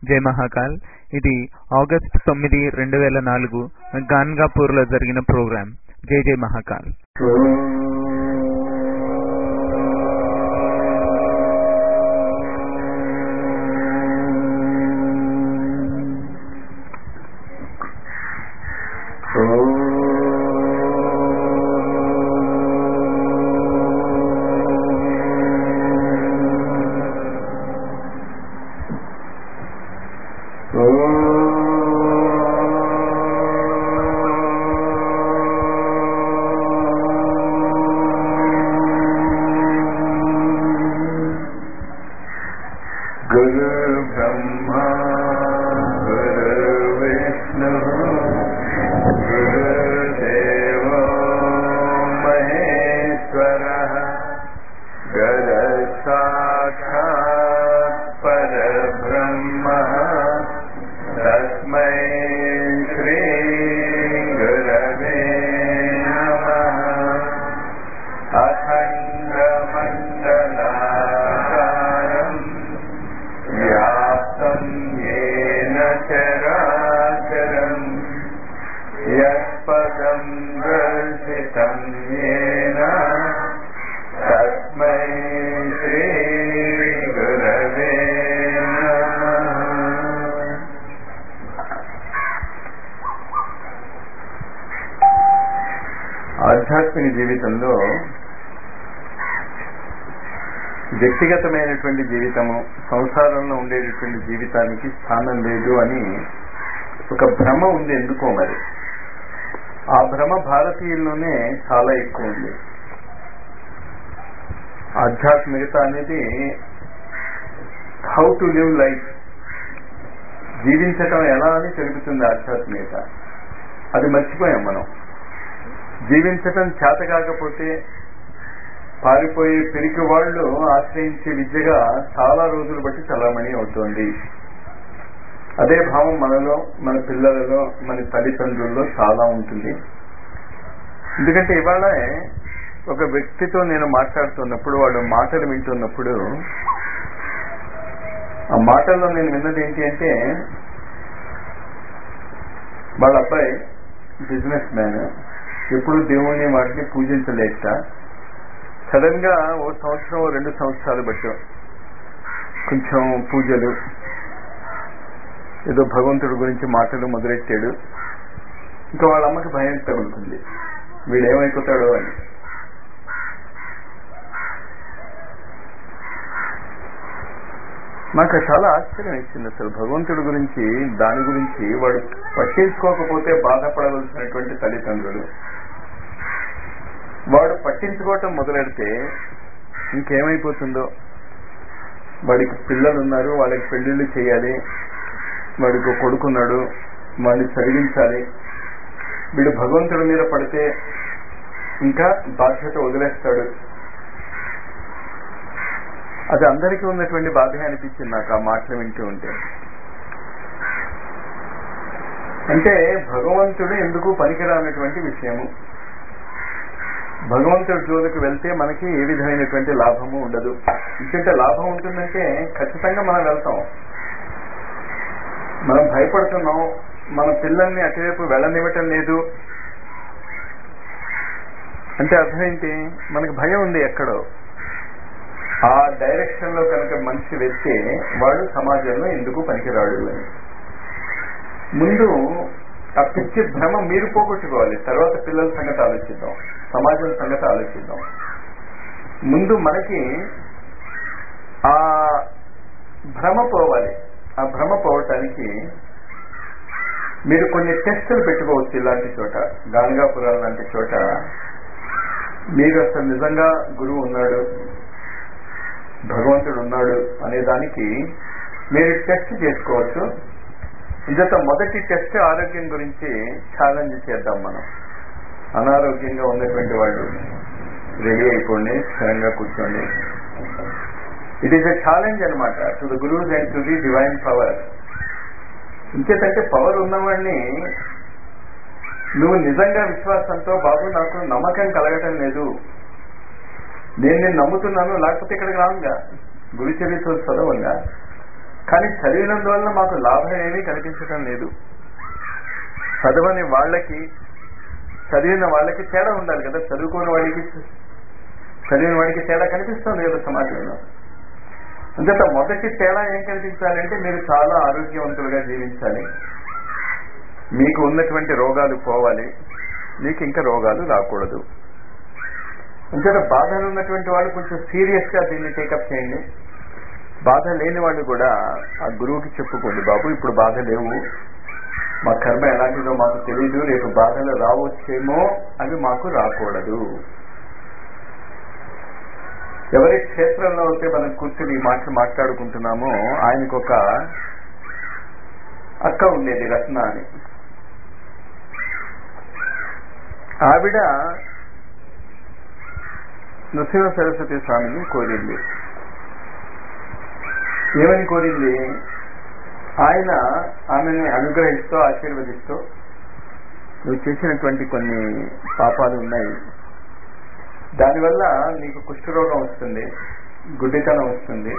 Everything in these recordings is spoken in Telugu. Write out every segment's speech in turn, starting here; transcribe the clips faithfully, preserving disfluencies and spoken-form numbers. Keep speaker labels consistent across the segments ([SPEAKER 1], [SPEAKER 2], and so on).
[SPEAKER 1] జై మహాకాల్. ఇది ఆగస్ట్ తొమ్మిది రెండు వేల నాలుగు గాన్గాపూర్ లో జరిగిన ప్రోగ్రాం. జై జై మహాకాల్. ఆధ్యాత్మిక జీవితంలో వ్యక్తిగతమైనటువంటి జీవితము, సంసారంలో ఉండేటటువంటి జీవితానికి స్థానం లేదు అని ఒక భ్రమ ఉంది. ఎందుకో మరి ఆ భ్రమ భారతీయుల్లోనే చాలా ఎక్కువ ఉంది. ఆధ్యాత్మికత అనేది హౌ టు లివ్ లైఫ్, జీవించటం ఎలా అని తెలుపుతుంది ఆధ్యాత్మికత. అది మర్చిపోయాం మనం. జీవించటం చేత కాకపోతే పారిపోయే పెరిగి వాళ్ళు ఆశ్రయించే విద్యగా చాలా రోజులు బట్టి చలామణి అవుతోంది. అదే భావం మనలో, మన పిల్లలలో, మన తల్లిదండ్రుల్లో చాలా ఉంటుంది. ఎందుకంటే ఇవాళ ఒక వ్యక్తితో నేను మాట్లాడుతున్నప్పుడు, వాడు మాటలు వింటున్నప్పుడు, ఆ మాటల్లో నేను విన్నది ఏంటి అంటే, వాళ్ళ అబ్బాయి బిజినెస్ మ్యాన్, ఎప్పుడు దేవుణ్ణి వాటిని పూజించలేక సడన్ గా ఓ సంవత్సరం రెండు సంవత్సరాలు బట్టి కొంచెం పూజలు, ఏదో భగవంతుడి గురించి మాటలు మొదలెట్టాడు. ఇంకా వాళ్ళ అమ్మకి భయం తగులుతుంది, వీడేమైపోతాడో అని. నాకు చాలా ఆశ్చర్యం ఇచ్చింది. అసలు భగవంతుడి గురించి, దాని గురించి వాడు పట్టించుకోకపోతే బాధపడవలసినటువంటి తల్లిదండ్రులు, వాడు పట్టించుకోవటం మొదలెడితే ఇంకేమైపోతుందో. వాడికి పిల్లలు ఉన్నారు, వాళ్ళకి పెళ్లిళ్ళు చేయాలి, వాడికి కొడుకున్నాడు, వాడిని చదివించాలి. వీడు భగవంతుడి మీద పడితే ఇంకా బాధ్యత వదిలేస్తాడు. అది అందరికీ ఉన్నటువంటి బాధ అనిపించింది నాకు ఆ మాటలు వింటూ ఉంటే. అంటే భగవంతుడు ఎందుకు పనికిరానటువంటి విషయము. భగవంతుడి జోలికి వెళ్తే మనకి ఏ విధమైనటువంటి లాభము ఉండదు. ఎందుకంటే లాభం ఉంటుందంటే ఖచ్చితంగా మనం వెళ్తాం. మనం భయపడుతున్నాం, మన పిల్లల్ని అటువైపు వెళ్ళనివ్వటం లేదు అంటే అర్థం ఏంటి? మనకి భయం ఉంది ఎక్కడో. ఆ డైరెక్షన్ లో కనుక మనిషి వెళ్తే వాడు సమాజంలో ఎందుకు పనికిరాడు అని ముందు ఆ పిచ్చి భ్రమ మీరు పోగొట్టుకోవాలి. తర్వాత పిల్లల సంగతి ఆలోచిద్దాం, సమాజం సంగతి ఆలోచిద్దాం. ముందు మనకి ఆ భ్రమ పోవాలి. ఆ భ్రమ పోవటానికి మీరు కొన్ని టెస్టులు పెట్టుకోవచ్చు. ఇలాంటి చోట, గాన్గాపురం లాంటి చోట మీరు అసలు నిజంగా గురువు ఉన్నాడు, భగవంతుడు ఉన్నాడు అనే దానికి మీరు టెస్ట్ చేసుకోవచ్చు. ఇంత మొదటి టెస్ట్ ఆరోగ్యం గురించి ఛాలెంజ్ చేద్దాం. మనం అనారోగ్యంగా ఉన్నటువంటి వాళ్ళు రెడీ అయిపోండి, స్థిరంగా కూర్చోండి. ఇట్ ఈస్ ఎ ఛాలెంజ్ అనమాట to the gurus and to the divine power. ఇంకేంటంటే పవర్ ఉన్నవాడిని నువ్వు నిజంగా విశ్వాసంతో, బాబు నాకు నమ్మకం కలగటం లేదు, నేను నేను నమ్ముతున్నాను, లేకపోతే ఇక్కడికి రానుగా, గురు చరిత్రలు చదవంగా. కానీ చదివినందువల్ల మాకు లాభం ఏమీ కనిపించడం లేదు. చదవని వాళ్ళకి చదివిన వాళ్ళకి తేడా ఉండాలి కదా, చదువుకోని వాడికి చదివిన వాడికి తేడా కనిపిస్తుంది కదా సమాజంలో. అంతేత మొదటి తేడా ఏం కనిపించాలంటే మీరు చాలా ఆరోగ్యవంతులుగా జీవించాలి, మీకు ఉన్నటువంటి రోగాలు పోవాలి, మీకు ఇంకా రోగాలు రాకూడదు. అంతేత బాధలు ఉన్నటువంటి వాళ్ళు కొంచెం సీరియస్ గా దీన్ని టేకప్ చేయండి. బాధ లేని వాళ్ళు కూడా ఆ గురువుకి చెప్పుకోండి, బాబు ఇప్పుడు బాధ లేవు, మా కర్మ ఎలాంటిదో మాకు తెలియదు, రేపు బాధలు రావచ్చేమో, అవి మాకు రాకూడదు. ఎవరి క్షేత్రంలో అయితే మనం కూర్చుని ఈ మాటలు మాట్లాడుకుంటున్నామో ఆయనకు ఒక అక్క ఉండేది, రత్న అని. ఆవిడ నృసింహ సరస్వతి స్వామిని కోరింది. ఏమని కోరింది? ఆయన ఆమెని అనుగ్రహిస్తూ ఆశీర్వదిస్తూ, నువ్వు చేసినటువంటి కొన్ని పాపాలు ఉన్నాయి, దానివల్ల నీకు కుష్ఠరోగం వస్తుంది, గుడ్డితనం వస్తుంది.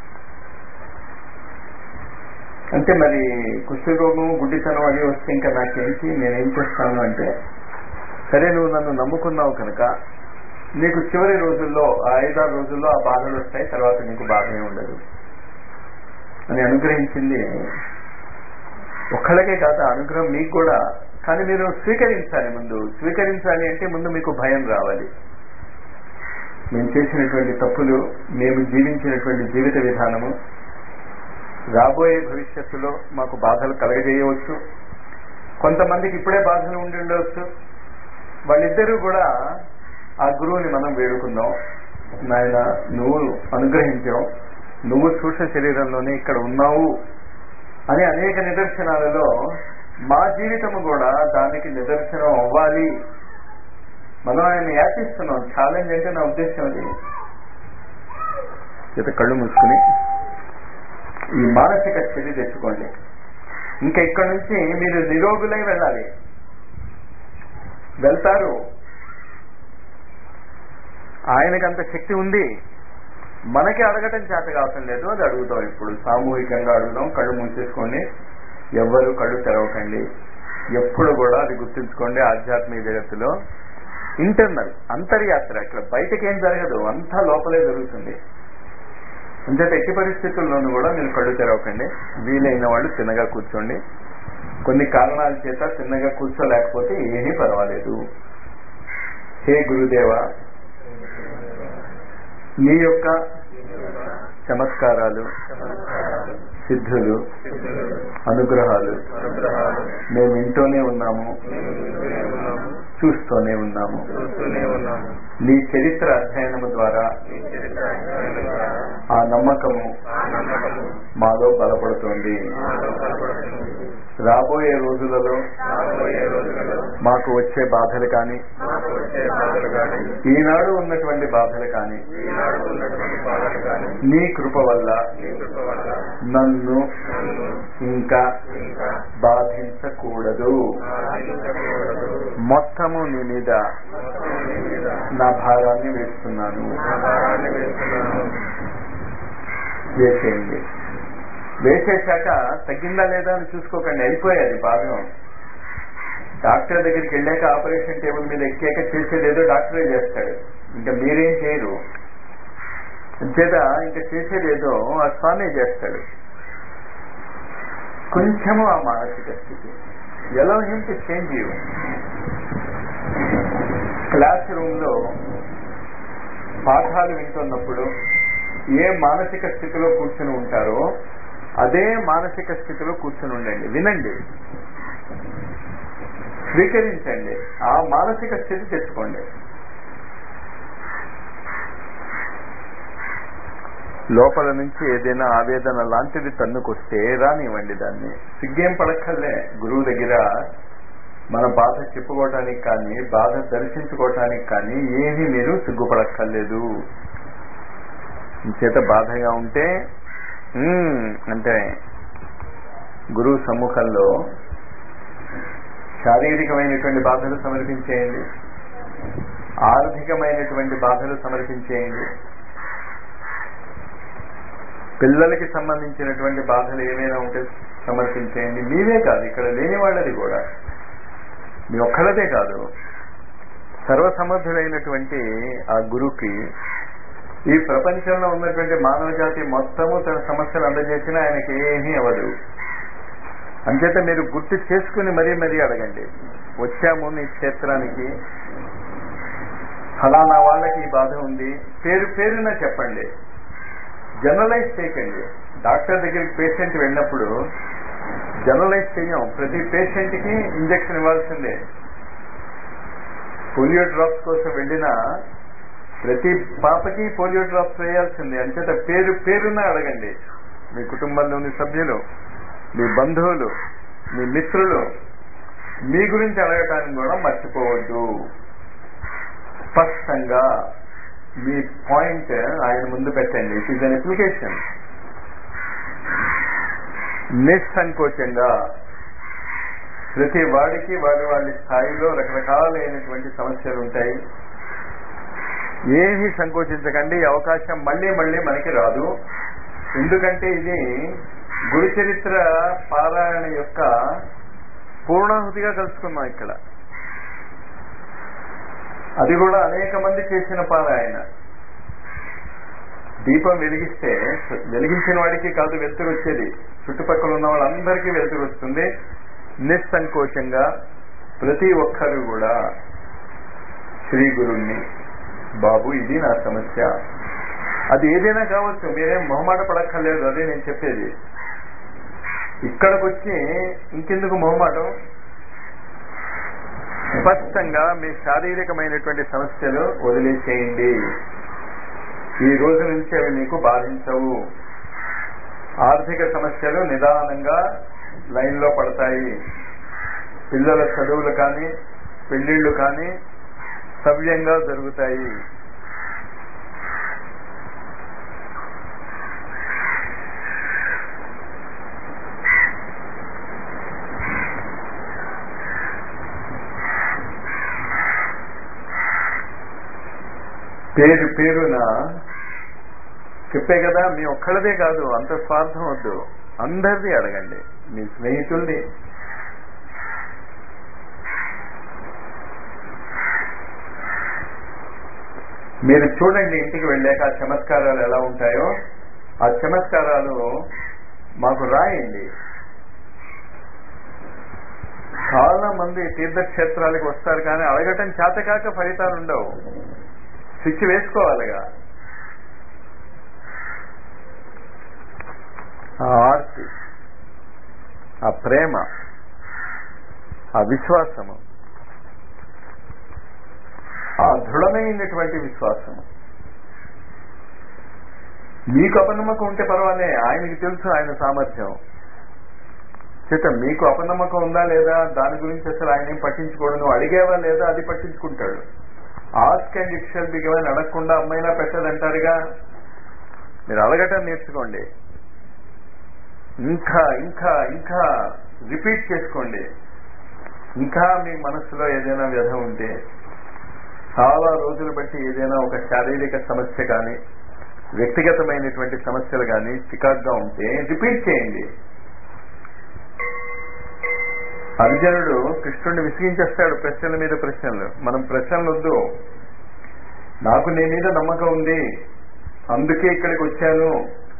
[SPEAKER 1] అంటే మరి కుష్ఠరోగం గుడ్డితనం అది వస్తే ఇంకా నాకేంటి, నేనేం చేస్తాను అంటే, సరే నువ్వు నన్ను నమ్ముకున్నావు కనుక నీకు చివరి రోజుల్లో ఆ ఐదారు రోజుల్లో ఆ బాధలు వస్తాయి, తర్వాత నీకు బాధే ఉండదు అని అనుగ్రహించింది. ఒక్కళ్ళకే కాదు అనుగ్రహం మీకు కూడా, కానీ మీరు స్వీకరించాలి. ముందు స్వీకరించాలి అంటే ముందు మీకు భయం రావాలి. మేము చేసినటువంటి తప్పులు, మేము జీవించినటువంటి జీవిత విధానము రాబోయే భవిష్యత్తులో మాకు బాధలు కలగజేయవచ్చు. కొంతమందికి ఇప్పుడే బాధలు ఉండి ఉండవచ్చు. వాళ్ళిద్దరూ కూడా ఆ గురువుని మనం వేడుకుందాం, నాయన నువ్వు అనుగ్రహించావు, నువ్వు సూక్ష్మ శరీరంలోనే ఇక్కడ ఉన్నావు అని అనేక నిదర్శనాలలో మా జీవితము కూడా దానికి నిదర్శనం అవ్వాలి. మనం ఆయన యాచిస్తున్నాం. ఛాలెంజ్ అంటే నా ఉద్దేశం అది. చేత కళ్ళు మూసుకుని ఈ మానసిక స్థితి తెచ్చుకోండి. ఇంకా ఇక్కడ నుంచి మీరు నిరోగులై వెళ్ళాలి. వెళ్తారు. ఆయనకంత శక్తి ఉంది, మనకి అడగటం చేత కావటం లేదు, అది అడుగుతాం. ఇప్పుడు సామూహికంగా అడుగుదాం. కళ్ళు మూసేసుకోండి, ఎవ్వరు కళ్ళు తెరవకండి. ఎప్పుడు కూడా అది గుర్తుంచుకోండి, ఆధ్యాత్మిక జగత్తులో ఇంటర్నల్ అంతర్యాత్ర, ఇక్కడ బయటకి ఏం జరగదు, అంతా లోపలే జరుగుతుంది. అంచేత ఎట్టి పరిస్థితుల్లోనూ కూడా మీరు కళ్ళు తెరవకండి. వీలైన వాళ్ళు తిన్నగా కూర్చోండి. కొన్ని కారణాల చేత తిన్నగా కూర్చోలేకపోతే ఏమీ పర్వాలేదు. హే గురుదేవ, నీ యొక్క చమత్కారాలు, సిద్ధులు, అనుగ్రహాలు మేము వింటూనే ఉన్నాము, చూస్తూనే ఉన్నాము. నీ చరిత్ర అధ్యయనము ద్వారా ఆ నమ్మకము మాలో బలపడుతోంది. రాబోయే రోజులలో మాకు వచ్చే బాధలు కానీ, ఈనాడు ఉన్నటువంటి బాధలు కానీ నీ కృప వల్ల నన్ను ఇంకా బాధించకూడదు. మొత్తము నీ మీద నా భారాన్ని వేస్తున్నాను. వేసేయండి. వేసేశాక తగ్గిందా లేదా అని చూసుకోకండి, అయిపోయాది భాగం. డాక్టర్ దగ్గరికి వెళ్ళాక ఆపరేషన్ టేబుల్ మీద ఎక్కాక చేసేదేదో డాక్టరే చేస్తాడు, ఇంకా మీరేం చేయరు. అంచేత ఇంకా చేసేదేదో ఆ స్వామి చేస్తాడు. కొంచెము ఆ మానసిక స్థితి ఎలా ఏంటి చేంజ్ యూ. క్లాస్ రూమ్ లో పాఠాలు వింటున్నప్పుడు ఏ మానసిక స్థితిలో కూర్చుని ఉంటారో అదే మానసిక స్థితిలో కూర్చుని ఉండండి. వినండి, స్వీకరించండి, ఆ మానసిక స్థితి తెచ్చుకోండి. లోపల నుంచి ఏదైనా ఆవేదన లాంటిది తన్నుకొస్తే రానివ్వండి, దాన్ని సిగ్గేం పడక్కర్లే. గురువు దగ్గర మన బాధ చెప్పుకోవటానికి కానీ, బాధ దర్శించుకోవటానికి కానీ ఏమీ మీరు సిగ్గుపడక్కర్లేదు. చేత బాధగా ఉంటే అంటే గురువు సమ్ముఖంలో శారీరకమైనటువంటి బాధలు సమర్పించేయండి, ఆర్థికమైనటువంటి బాధలు సమర్పించేయండి, పిల్లలకి సంబంధించినటువంటి బాధలు ఏమైనా ఉంటే సమర్పించేయండి. మీవే కాదు, ఇక్కడ లేని వాళ్ళది కూడా, మీ ఒక్కళ్ళదే కాదు, సర్వసమర్థుడైనటువంటి ఆ గురువుకి ఈ ప్రపంచంలో ఉన్నటువంటి మానవ జాతి మొత్తము తన సమస్యలు అందజేసినా ఆయనకి ఏమీ అవ్వదు. అంచేత మీరు గుర్తు చేసుకుని మరీ మరీ అడగండి. వచ్చాము మీ క్షేత్రానికి, ఫలానా వాళ్ళకి ఈ బాధ ఉంది, పేరు పేరున చెప్పండి, జనరలైజ్ చేయకండి. డాక్టర్ దగ్గరికి పేషెంట్ వెళ్ళినప్పుడు జనరలైజ్ చేయం, ప్రతి పేషెంట్కి ఇంజక్షన్ ఇవ్వాల్సిందే. పోలియో డ్రాప్స్ కోసం వెళ్ళినా ప్రతి పాపకి పోలియో డ్రాప్స్ వేయాల్సిందే. అంచేత పేరు పేరున అడగండి. మీ కుటుంబంలోని సభ్యులు, మీ బంధువులు, మీ మిత్రులు మీ గురించి అడగటానికి కూడా మర్చిపోవద్దు. స్పష్టంగా మీ పాయింట్ ఆయన ముందు పెట్టండి. It is an application. నిస్సంకోచంగా ప్రతి వాడికి వాడి వాడి స్థాయిలో రకరకాలైనటువంటి సమస్యలు ఉంటాయి. ఏమీ సంకోచించకండి. ఈ అవకాశం మళ్ళీ మళ్ళీ మనకి రాదు. ఎందుకంటే ఇది గురు చరిత్ర పారాయణ యొక్క పూర్ణాహుతిగా కలుసుకున్నాం ఇక్కడ. అది కూడా అనేక మంది చేసిన పారాయణ. దీపం వెలిగిస్తే వెలిగించిన వాడికి కాదు వెలుతురు వచ్చేది, చుట్టుపక్కల ఉన్న వాళ్ళందరికీ వెలుతురు వస్తుంది. నిస్సంకోచంగా ప్రతి ఒక్కరు కూడా శ్రీ గురుణ్ణి, బాబు ఇది నా సమస్య, అది ఏదైనా కావచ్చు, మీరేం మొహమాట పడక్కర్లేదు. అదే నేను చెప్పేది. ఇక్కడికి వచ్చి ఇంకెందుకు మొహమాటం, స్పష్టంగా మీ శారీరకమైనటువంటి సమస్యలు వదిలేసేయండి. ఈ రోజు నుంచి అవి మీకు బాధించవు. ఆర్థిక సమస్యలు నిదానంగా లైన్లో పడతాయి. పిల్లల చదువులు కానీ పెళ్లిళ్ళు కానీ సవ్యంగా జరుగుతాయి. పేరు పేరున చెప్పే కదా, మీ ఒక్కళ్ళదే కాదు, అంత స్వార్థం వద్దు, అందరిది అడగండి. మీ స్నేహితుల్ని, మీరు చూడండి ఇంటికి వెళ్ళాక ఆ చమత్కారాలు ఎలా ఉంటాయో. ఆ చమత్కారాలు మాకు రాయండి. చాలా మంది తీర్థక్షేత్రాలకు వస్తారు కానీ అడగటం చేతకాక ఫలితాలు ఉండవు. స్విచ్ వేసుకోవాలిగా. ఆ ఆర్తి, ఆ ప్రేమ, ఆ విశ్వాసము, ఆ దృఢమైనటువంటి విశ్వాసము. మీకు అపనమ్మకం ఉంటే పర్వాలే, ఆయనకి తెలుసు ఆయన సామర్థ్యం. చేత మీకు అపనమ్మకం ఉందా లేదా దాని గురించి అసలు ఆయన ఏం పట్టించుకోడు. నువ్వు అడిగేవా లేదా అది పట్టించుకుంటాడు. Ask and it shall be given. అడగకుండా అమ్మైనా పెట్టదంటారుగా. మీరు అడగటం నేర్చుకోండి. ఇంకా ఇంకా ఇంకా రిపీట్ చేసుకోండి. ఇంకా మీ మనసులో ఏదైనా వ్యధ ఉంటే, చాలా రోజులు బట్టి ఏదైనా ఒక శారీరక సమస్య కానీ వ్యక్తిగతమైనటువంటి సమస్యలు కానీ చికాగ్గా ఉంటే రిపీట్ చేయండి. అర్జునుడు కృష్ణుడిని విసిగించేస్తాడు ప్రశ్నల మీద ప్రశ్నలు. మనం ప్రశ్నలు వద్దు. నాకు నీ మీద నమ్మకం ఉంది, అందుకే ఇక్కడికి వచ్చాను.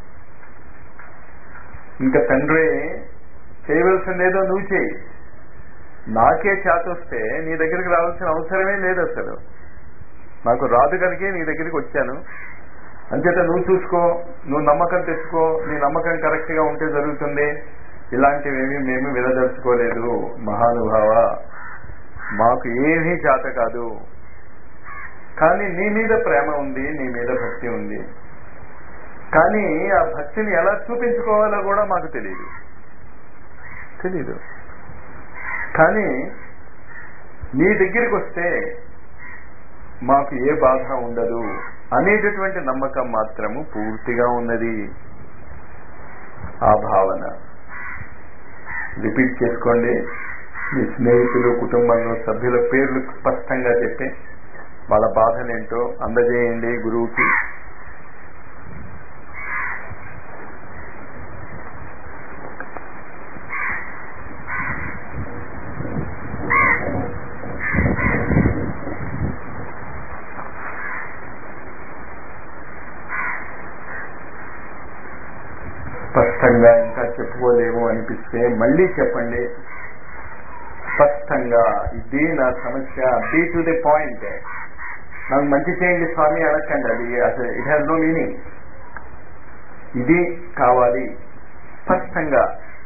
[SPEAKER 1] ఇంకా తండ్రి చేయవలసిందేదో నువ్వు చేయి, నాకే చేతొస్తే నీ దగ్గరికి రావాల్సిన అవసరమే లేదు. అసలు నాకు రాదు కనుకే నీ దగ్గరికి వచ్చాను. అంచేత నువ్వు చూసుకో, నువ్వు నమ్మకం తెచ్చుకో, నీ నమ్మకం కరెక్ట్ గా ఉంటే జరుగుతుంది. ఇలాంటివేమీ మేము వినదలుచుకోలేదు మహానుభావ, మాకు ఏమీ చేత కాదు. కానీ నీ మీద ప్రేమ ఉంది, నీ మీద భక్తి ఉంది. కానీ ఆ భక్తిని ఎలా చూపించుకోవాలో కూడా మాకు తెలియదు తెలీదు కానీ నీ దగ్గరికి వస్తే మాకు ఏ బాధ ఉండదు అనేటటువంటి నమ్మకం మాత్రము పూర్తిగా ఉన్నది. ఆ భావన రిపీట్ చేసుకోండి. మీ స్నేహితులు, కుటుంబంలో సభ్యుల పేర్లు స్పష్టంగా చెప్పి వాళ్ళ బాధలేంటో అందజేయండి గురువుకి. సరిపోలేవు అనిపిస్తే మళ్ళీ చెప్పండి స్పష్టంగా, ఇది నా సమస్య, బీ టు ది పాయింట్. నాకు మంచి చేయండి స్వామి అడగండి, అది అసలు ఇట్ హ్యాస్ నో మీనింగ్. ఇది కావాలి స్పష్టంగా.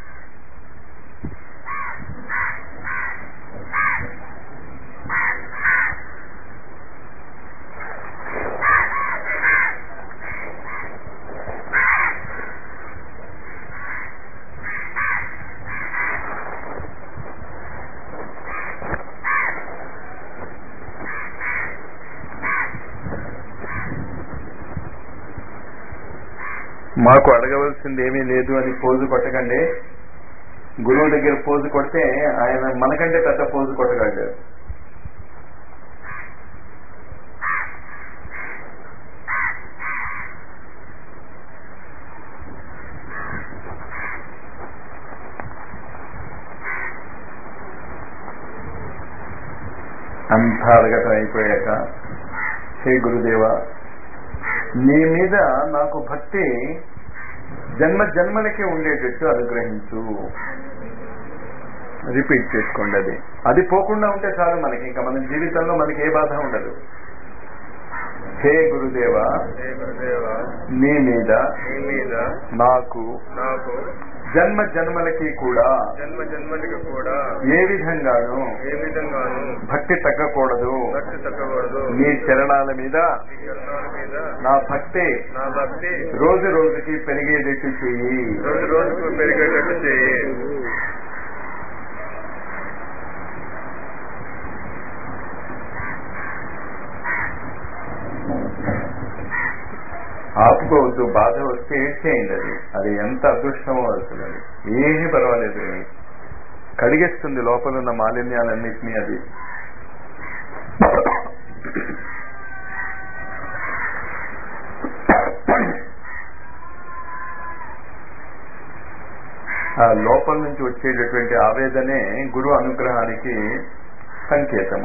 [SPEAKER 1] మాకు అడగవలసింది ఏమీ లేదు అని పోజు కొట్టకండి. గురువు దగ్గర పోజు కొడితే ఆయన మనకంటే పెద్ద పోజు కొట్టగలడు. అంతా అడగటం అయిపోయాక, హే గురుదేవా, నీ మీద నాకు భక్తి జన్మ జన్మలకి ఉండేటట్టు అనుగ్రహించు. రిపీట్ చేసుకోండి. అది అది పోకుండా ఉంటే చాలు మనకి, ఇంకా మన జీవితంలో మనకి ఏ బాధ ఉండదు. హే గురుదేవా, నీ మీద నాకు నాకు జన్మ జన్మలకి కూడా జన్మ జన్మలకి కూడా ఏ విధంగానూ ఏ విధంగానూ భక్తి తగ్గకూడదు భక్తి తగ్గకూడదు నీ చరణాల మీద నా భక్తి నా భక్తి రోజు రోజుకి పెరిగేటట్టు చెయ్యి రోజు రోజుకు పెరిగేటట్టు చెయ్యి. ఆపుకోవద్దు. బాధ వస్తే ఏడ్చేయండి. అది అది ఎంత అదృష్టమో అసలు. అది ఏమీ పర్వాలేదు, కడిగేస్తుంది లోపల ఉన్న మాలిన్యాలన్నింటినీ. అది ఆ లోపల నుంచి వచ్చేటటువంటి ఆవేదనే గురు అనుగ్రహానికి సంకేతము.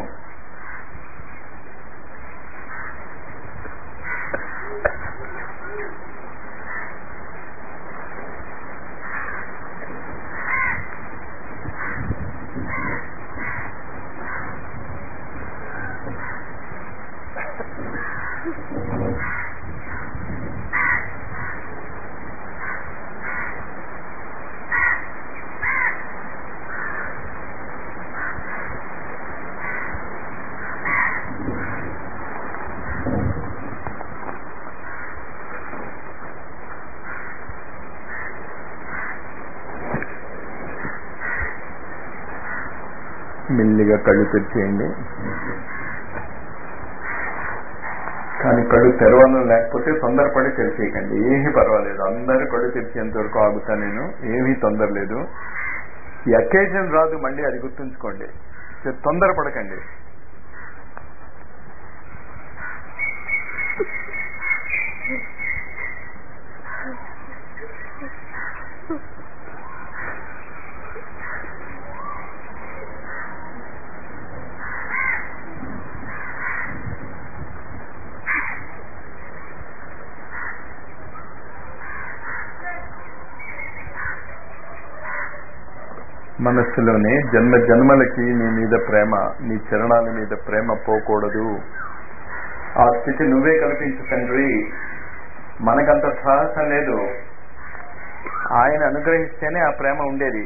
[SPEAKER 1] మెల్లిగా కళ్ళు తెరిచేయండి. కానీ కళ్ళు తెరవడం లేకపోతే తొందరపడి తెరిచేయకండి. ఏమీ పర్వాలేదు, అందరూ కళ్ళు తెరిచేంత వరకు ఆగుతా నేను. ఏమీ తొందర లేదు. ఈ అకేజన్ రాదు మళ్ళీ, అది గుర్తుంచుకోండి. తొందరపడకండి. మనస్సులోనే జన్మ జన్మలకి నీ మీద ప్రేమ, నీ చరణాల మీద ప్రేమ పోకూడదు. ఆ స్థితి నువ్వే కల్పించు తండ్రి. మనకంత సాహసం లేదు. ఆయన అనుగ్రహిస్తేనే ఆ ప్రేమ ఉండేది.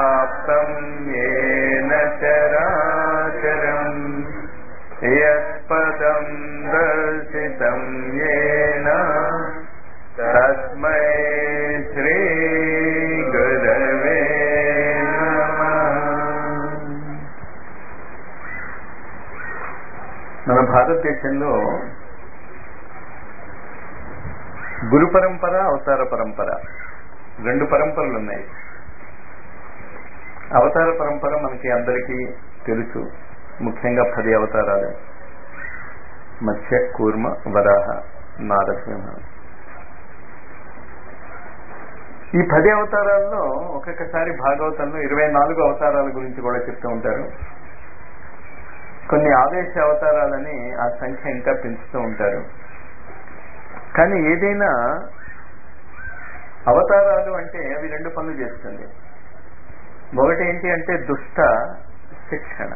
[SPEAKER 1] వ్యాప్తం యేన చరాచరం యత్పదం దర్శితం యేన తస్మై శ్రీ గురవే నమః. మన భారతదేశంలో గురు పరంపర, అవతార పరంపర, రెండు పరంపరలు ఉన్నాయి. అవతార పరంపర మనకి అందరికీ తెలుసు. ముఖ్యంగా పది అవతారాలు: మత్స్య, కూర్మ, వరాహ, నారసింహ. ఈ పది అవతారాల్లో ఒక్కొక్కసారి భాగవతంలో ఇరవై నాలుగు అవతారాల గురించి కూడా చెప్తూ ఉంటారు. కొన్ని ఆదేశ అవతారాలని ఆ సంఖ్య ఇంకా పెంచుతూ ఉంటారు. కానీ ఏదైనా అవతారాలు అంటే అవి రెండు పనులు చేస్తుంది. ఒకటి ఏంటి అంటే దుష్ట శిక్షణ.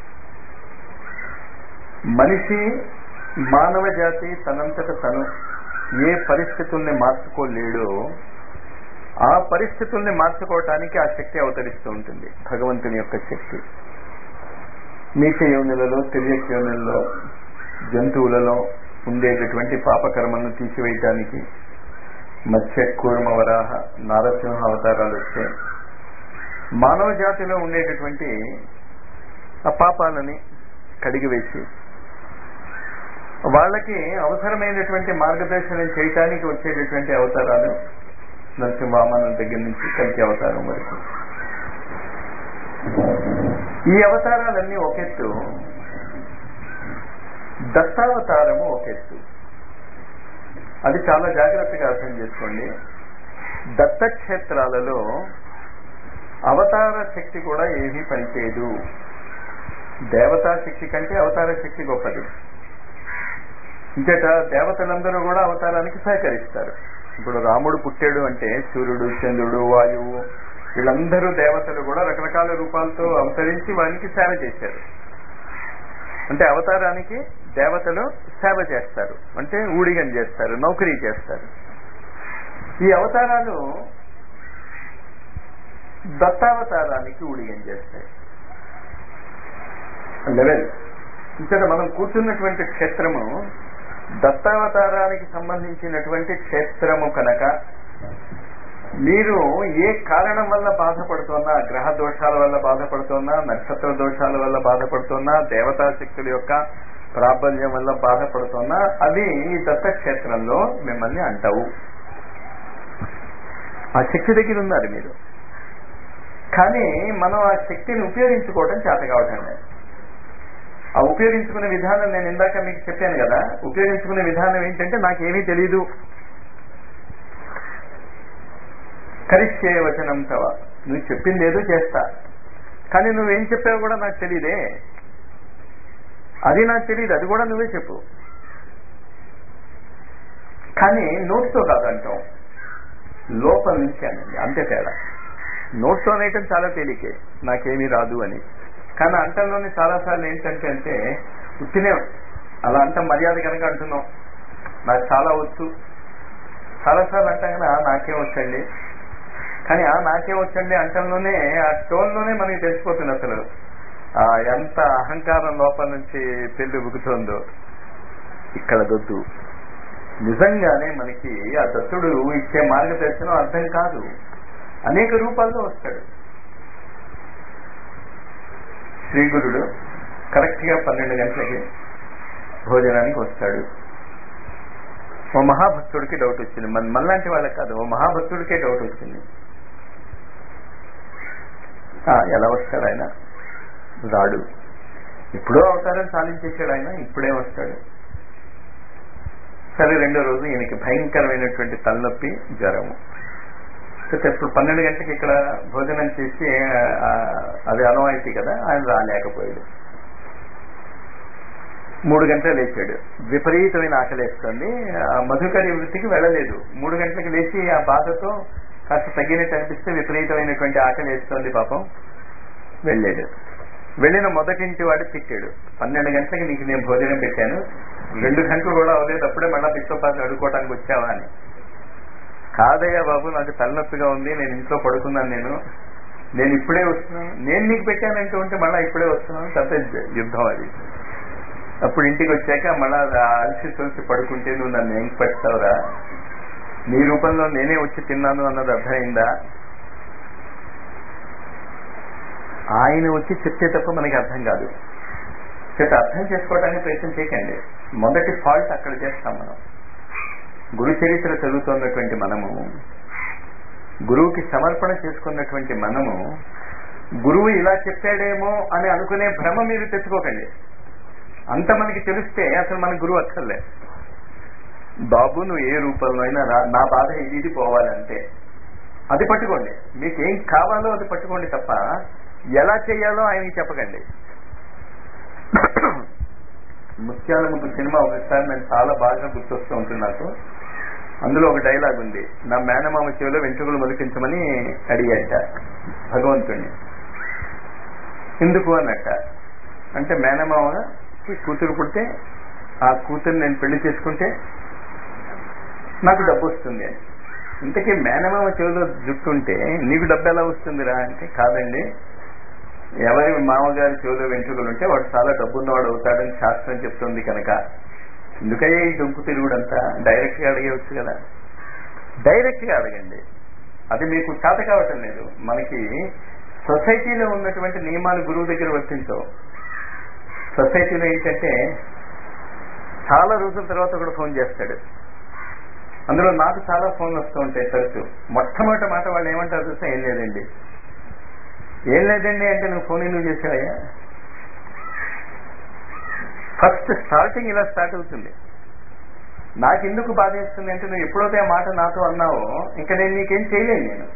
[SPEAKER 1] మనిషి, మానవ జాతి తనంతట తను ఏ పరిస్థితుల్ని మార్చుకోలేడో ఆ పరిస్థితుల్ని మార్చుకోవటానికి ఆ శక్తి అవతరిస్తూ ఉంటుంది, భగవంతుని యొక్క శక్తి. నీచ యోనులలో, తిర్యక్ యోనులలో, జంతువులలో ఉండేటటువంటి పాపకర్మలను తీసివేయటానికి మత్స్య, కూర్మ, వరాహ, నారసింహ అవతారాలు వస్తే మానవ జాతిలో ఉండేటటువంటి ఆ పాపాలని కడిగివేసి వాళ్ళకి అవసరమైనటువంటి మార్గదర్శనం చేయటానికి వచ్చేటటువంటి అవతారాలు నరసింహవామనం దగ్గర నుంచి కల్కి అవతారం వరకు. ఈ అవతారాలన్నీ ఒకెత్తు, దత్తావతారము ఒకెత్తు. అది చాలా జాగ్రత్తగా అర్థం చేసుకోండి. దత్తక్షేత్రాలలో అవతార శక్తి కూడా ఏమీ పనిచేయదు. దేవతా శక్తి కంటే అవతార శక్తి గొప్పది. ఇంచేత దేవతలందరూ కూడా అవతారానికి సహకరిస్తారు. ఇప్పుడు రాముడు పుట్టాడు అంటే సూర్యుడు, చంద్రుడు, వాయువు వీళ్ళందరూ దేవతలు కూడా రకరకాల రూపాలతో అవతరించి వారికి సేవ చేశారు. అంటే అవతారానికి దేవతలు సేవ చేస్తారు, అంటే ఊడిగం చేస్తారు, నౌకరీ చేస్తారు. ఈ అవతారాలు దత్తావతారానికి ఊడిగం చేస్తాయి. లెవెల్ ఇక్కడ మనం కూర్చున్నటువంటి క్షేత్రము దత్తావతారానికి సంబంధించినటువంటి క్షేత్రము కనుక మీరు ఏ కారణం వల్ల బాధపడుతున్నా, గ్రహ దోషాల వల్ల బాధపడుతున్నా, నక్షత్ర దోషాల వల్ల బాధపడుతున్నా, దేవతా శక్తుల యొక్క ప్రాబల్యం వల్ల బాధపడుతున్నా, అవి ఈ దత్తక్షేత్రంలో మిమ్మల్ని అంటావు. ఆ శక్తి దగ్గర ఉన్నారు మీరు, కానీ మనం ఆ శక్తిని ఉపయోగించుకోవడం చేత కావటం లేదు. ఆ ఉపయోగించుకునే విధానం నేను ఇందాక మీకు చెప్పాను కదా. ఉపయోగించుకునే విధానం ఏంటంటే నాకేమీ తెలీదు, కరిష్యే వచనం తవ, నువ్వు చెప్పింది ఏదో చేస్తా, కానీ నువ్వేం చెప్పావు కూడా నాకు తెలీదే, అది నాకు తెలియదు, అది కూడా నువ్వే చెప్పు. కానీ నోట్స్తో కాదంటాం, లోపల నుంచి అనండి, అంతే తేడా. నోట్స్తో అనేయటం చాలా తేలికే, నాకేమీ రాదు అని. కానీ అంటంలోనే చాలాసార్లు ఏంటంటే అంటే ఉత్తినే అలా అంటాం, మర్యాద కనుక అంటున్నాం, నాకు చాలా వచ్చు. చాలాసార్లు అంటాం కదా నాకేం వచ్చండి, కానీ ఆ నాకేం వచ్చండి అంటంలోనే ఆ టోన్లోనే మనకి తెలిసిపోతుంది అసలు ఎంత అహంకారం లోపల నుంచి పెళ్లి ఉగుతుందో. ఇక్కడ దొద్దు. నిజంగానే మనకి ఆ దత్తుడు ఇచ్చే మార్గదర్శనం అర్థం కాదు, అనేక రూపాల్లో వస్తాడు. శ్రీగురుడు కరెక్ట్ గా పన్నెండు గంటలకి భోజనానికి వస్తాడు. ఓ మహాభక్తుడికి డౌట్ వచ్చింది, మన మనలాంటి వాళ్ళకి కాదు, ఓ మహాభక్తుడికే డౌట్ వచ్చింది. ఎలా వస్తాడు ఆయన? రాడు. ఇప్పుడో అవతారం సాధించేశాడు ఆయన, ఇప్పుడే వస్తాడు. సరే, రెండో రోజు ఈయనకి భయంకరమైనటువంటి తలనొప్పి, జ్వరము. ఇప్పుడు పన్నెండు గంటలకి ఇక్కడ భోజనం చేసి అది అనవాయితీ కదా, ఆయన రాలేకపోయాడు. మూడు గంటలు లేచాడు, విపరీతమైన ఆకలేస్తుంది, మధుకరి వృత్తికి వెళ్ళలేదు. మూడు గంటలకు లేచి ఆ బాధతో కాస్త తగ్గినట్టు అనిపిస్తే విపరీతమైనటువంటి ఆకలి వేస్తుంది పాపం, వెళ్ళాడు. వెళ్ళిన మొదటింటి వాడు తిట్టాడు, పన్నెండు గంటలకి నీకు నేను భోజనం పెట్టాను, రెండు గంటలు కూడా అవ్వలేదు, అప్పుడే మళ్ళా పిక్తో పాటు అడుక్కోవడానికి వచ్చావా అని. కాదయ్యా బాబు, నాకు తలనొప్పిగా ఉంది, నేను ఇంట్లో పడుకున్నాను, నేను నేను ఇప్పుడే వస్తున్నాను, నేను నీకు పెట్టానంటూ ఉంటే మళ్ళీ ఇప్పుడే వస్తున్నాను, పెద్ద యుద్ధం అది. అప్పుడు ఇంటికి వచ్చాక మళ్ళా అలసి తొలిసి పడుకుంటే నువ్వు నన్ను ఏం పెడతావురా, నీ రూపంలో నేనే వచ్చి తిన్నాను అన్నది అర్థమైందా? ఆయన వచ్చి చెప్తే తప్ప మనకి అర్థం కాదు. చేత అర్థం చేసుకోవడానికి ప్రయత్నం చేయకండి. మొదటి ఫాల్ట్ అక్కడ చేస్తాం మనం. గురు చరిత్ర చదువుతున్నటువంటి మనము, గురువుకి సమర్పణ చేసుకున్నటువంటి మనము, గురువు ఇలా చెప్పాడేమో అని అనుకునే భ్రమ మీరు తెచ్చుకోకండి. అంత మనకి తెలిస్తే అసలు మన గురువు అక్కర్లే. బాబు నువ్వు ఏ రూపంలో అయినా రా, నా బాధ ఇది ఇది పోవాలంటే అది పట్టుకోండి. మీకు ఏం కావాలో అది పట్టుకోండి తప్ప ఎలా చేయాలో ఆయనకి చెప్పకండి. ముత్యాల ముగ్గు సినిమా ఒకసారి నేను చాలా బాగా గుర్తొస్తూ ఉంటుంది నాకు. అందులో ఒక డైలాగ్ ఉంది, నా మేనమామ చెవిలో వెంట్రుకలు మొలికించమని అడిగాట భగవంతుడిని. ఎందుకు అన్నట్ట అంటే మేనమామకి కూతురు పుడితే ఆ కూతురు నేను పెళ్లి చేసుకుంటే నాకు డబ్బు వస్తుంది అని. ఇంతకీ మేనమామ చెవిలో జుట్టుంటే నీకు డబ్బు ఎలా వస్తుందిరా అంటే, కాదండి ఎవరి మామగారి చెవిలో వెంట్రుకలు ఉంటే వాడు చాలా డబ్బున్నవాడు అవుతాడని శాస్త్రం చెప్తుంది కనుక ఎందుకయ్యా ఈ డొంకు తిరుగుడంతా, డైరెక్ట్ గా అడిగేవచ్చు కదా. డైరెక్ట్ గా అడగండి. అది మీకు చేత కావటం లేదు. మనకి సొసైటీలో ఉన్నటువంటి నియమాలు గురువు దగ్గర వర్తించవు. సొసైటీలో ఏంటంటే చాలా రోజుల తర్వాత ఒకడు ఫోన్ చేస్తాడు. అందులో నాకు చాలా ఫోన్లు వస్తూ ఉంటాయి తరచు. మొట్టమొదటి మాట వాళ్ళు ఏమంటారు చూస్తే, ఏం లేదండి. ఏం లేదండి అంటే నువ్వు ఫోన్ ఎందుకు చేసావయ్యా? ఫస్ట్ స్టార్టింగ్ ఇలా స్టార్ట్ అవుతుంది. నాకు ఎందుకు బాధ వేస్తుంది అంటే, నువ్వు ఎప్పుడైతే ఆ మాట నాతో అన్నావో ఇంకా నేను నీకేం చేయలేను. నేను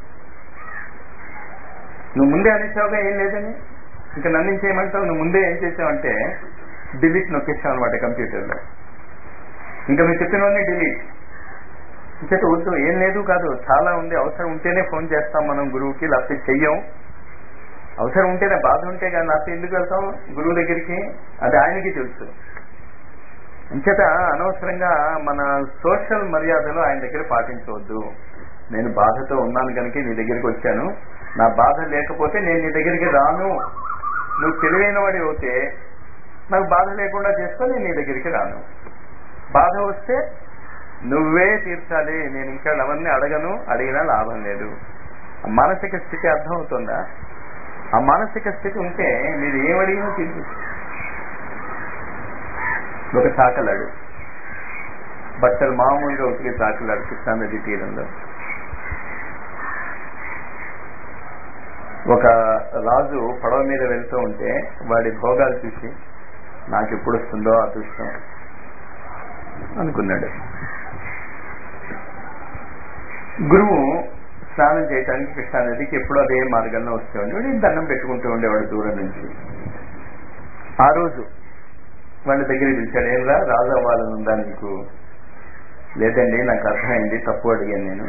[SPEAKER 1] నువ్వు ముందే అనేసావుగా ఏం లేదని, ఇంకా నన్ను ఏం చేయమంటావు? నువ్వు ముందే ఏం చేసావంటే డిలీట్ నొక్కేసావు అనమాట కంప్యూటర్లో. ఇంకా మీరు చెప్పినవన్నీ డిలీట్. ఇంకైతే వద్దు, ఏం లేదు కాదు, చాలా ఉంది, అవసరం ఉంటేనే ఫోన్ చేస్తాం మనం గురువుకి, లేకపోతే చెయ్యం. అవసరం ఉంటేనే, బాధ ఉంటే కానీ నాతో ఎందుకు వెళ్తాం గురువు దగ్గరికి? అది ఆయనకి తెలుసు. ఇంచేత అనవసరంగా మన సోషల్ మర్యాదలు ఆయన దగ్గర పాటించవద్దు. నేను బాధతో ఉన్నాను కనుక నీ దగ్గరికి వచ్చాను, నా బాధ లేకపోతే నేను నీ దగ్గరికి రాను. నువ్వు తెలివైన వాడి అవుతే నాకు బాధ లేకుండా చేసుకో, నేను నీ దగ్గరికి రాను. బాధ వస్తే నువ్వే తీర్చాలి, నేను ఇంకా ఎవరిని అడగను, అడిగినా లాభం లేదు. మానసిక స్థితి అర్థమవుతుందా? ఆ మానసిక స్థితి ఉంటే మీరు ఏమడిగినా తీర్చు. ఒక చాకలాడు బట్టలు మామూలుగా ఉతికే చాకలాడు కృష్ణానది తీరంలో. ఒక రాజు పడవ మీద వెళ్తూ ఉంటే వాడి భోగాలు చూసి నాకు ఎప్పుడు వస్తుందో అదృష్టం అనుకున్నాడు. గురువు స్నానం చేయడానికి కృష్ణానదికి ఎప్పుడు అదే మార్గంలో వస్తూ ఉండేవాడు. దండం పెట్టుకుంటూ ఉండేవాడు దూరం నుంచి. ఆ రోజు వాళ్ళ దగ్గర పిలిచాడు, ఏంరా రాజు అవ్వాలని ఉందా నీకు? లేదండి, నాకు అర్థమైంది, తప్పు అడిగాను నేను.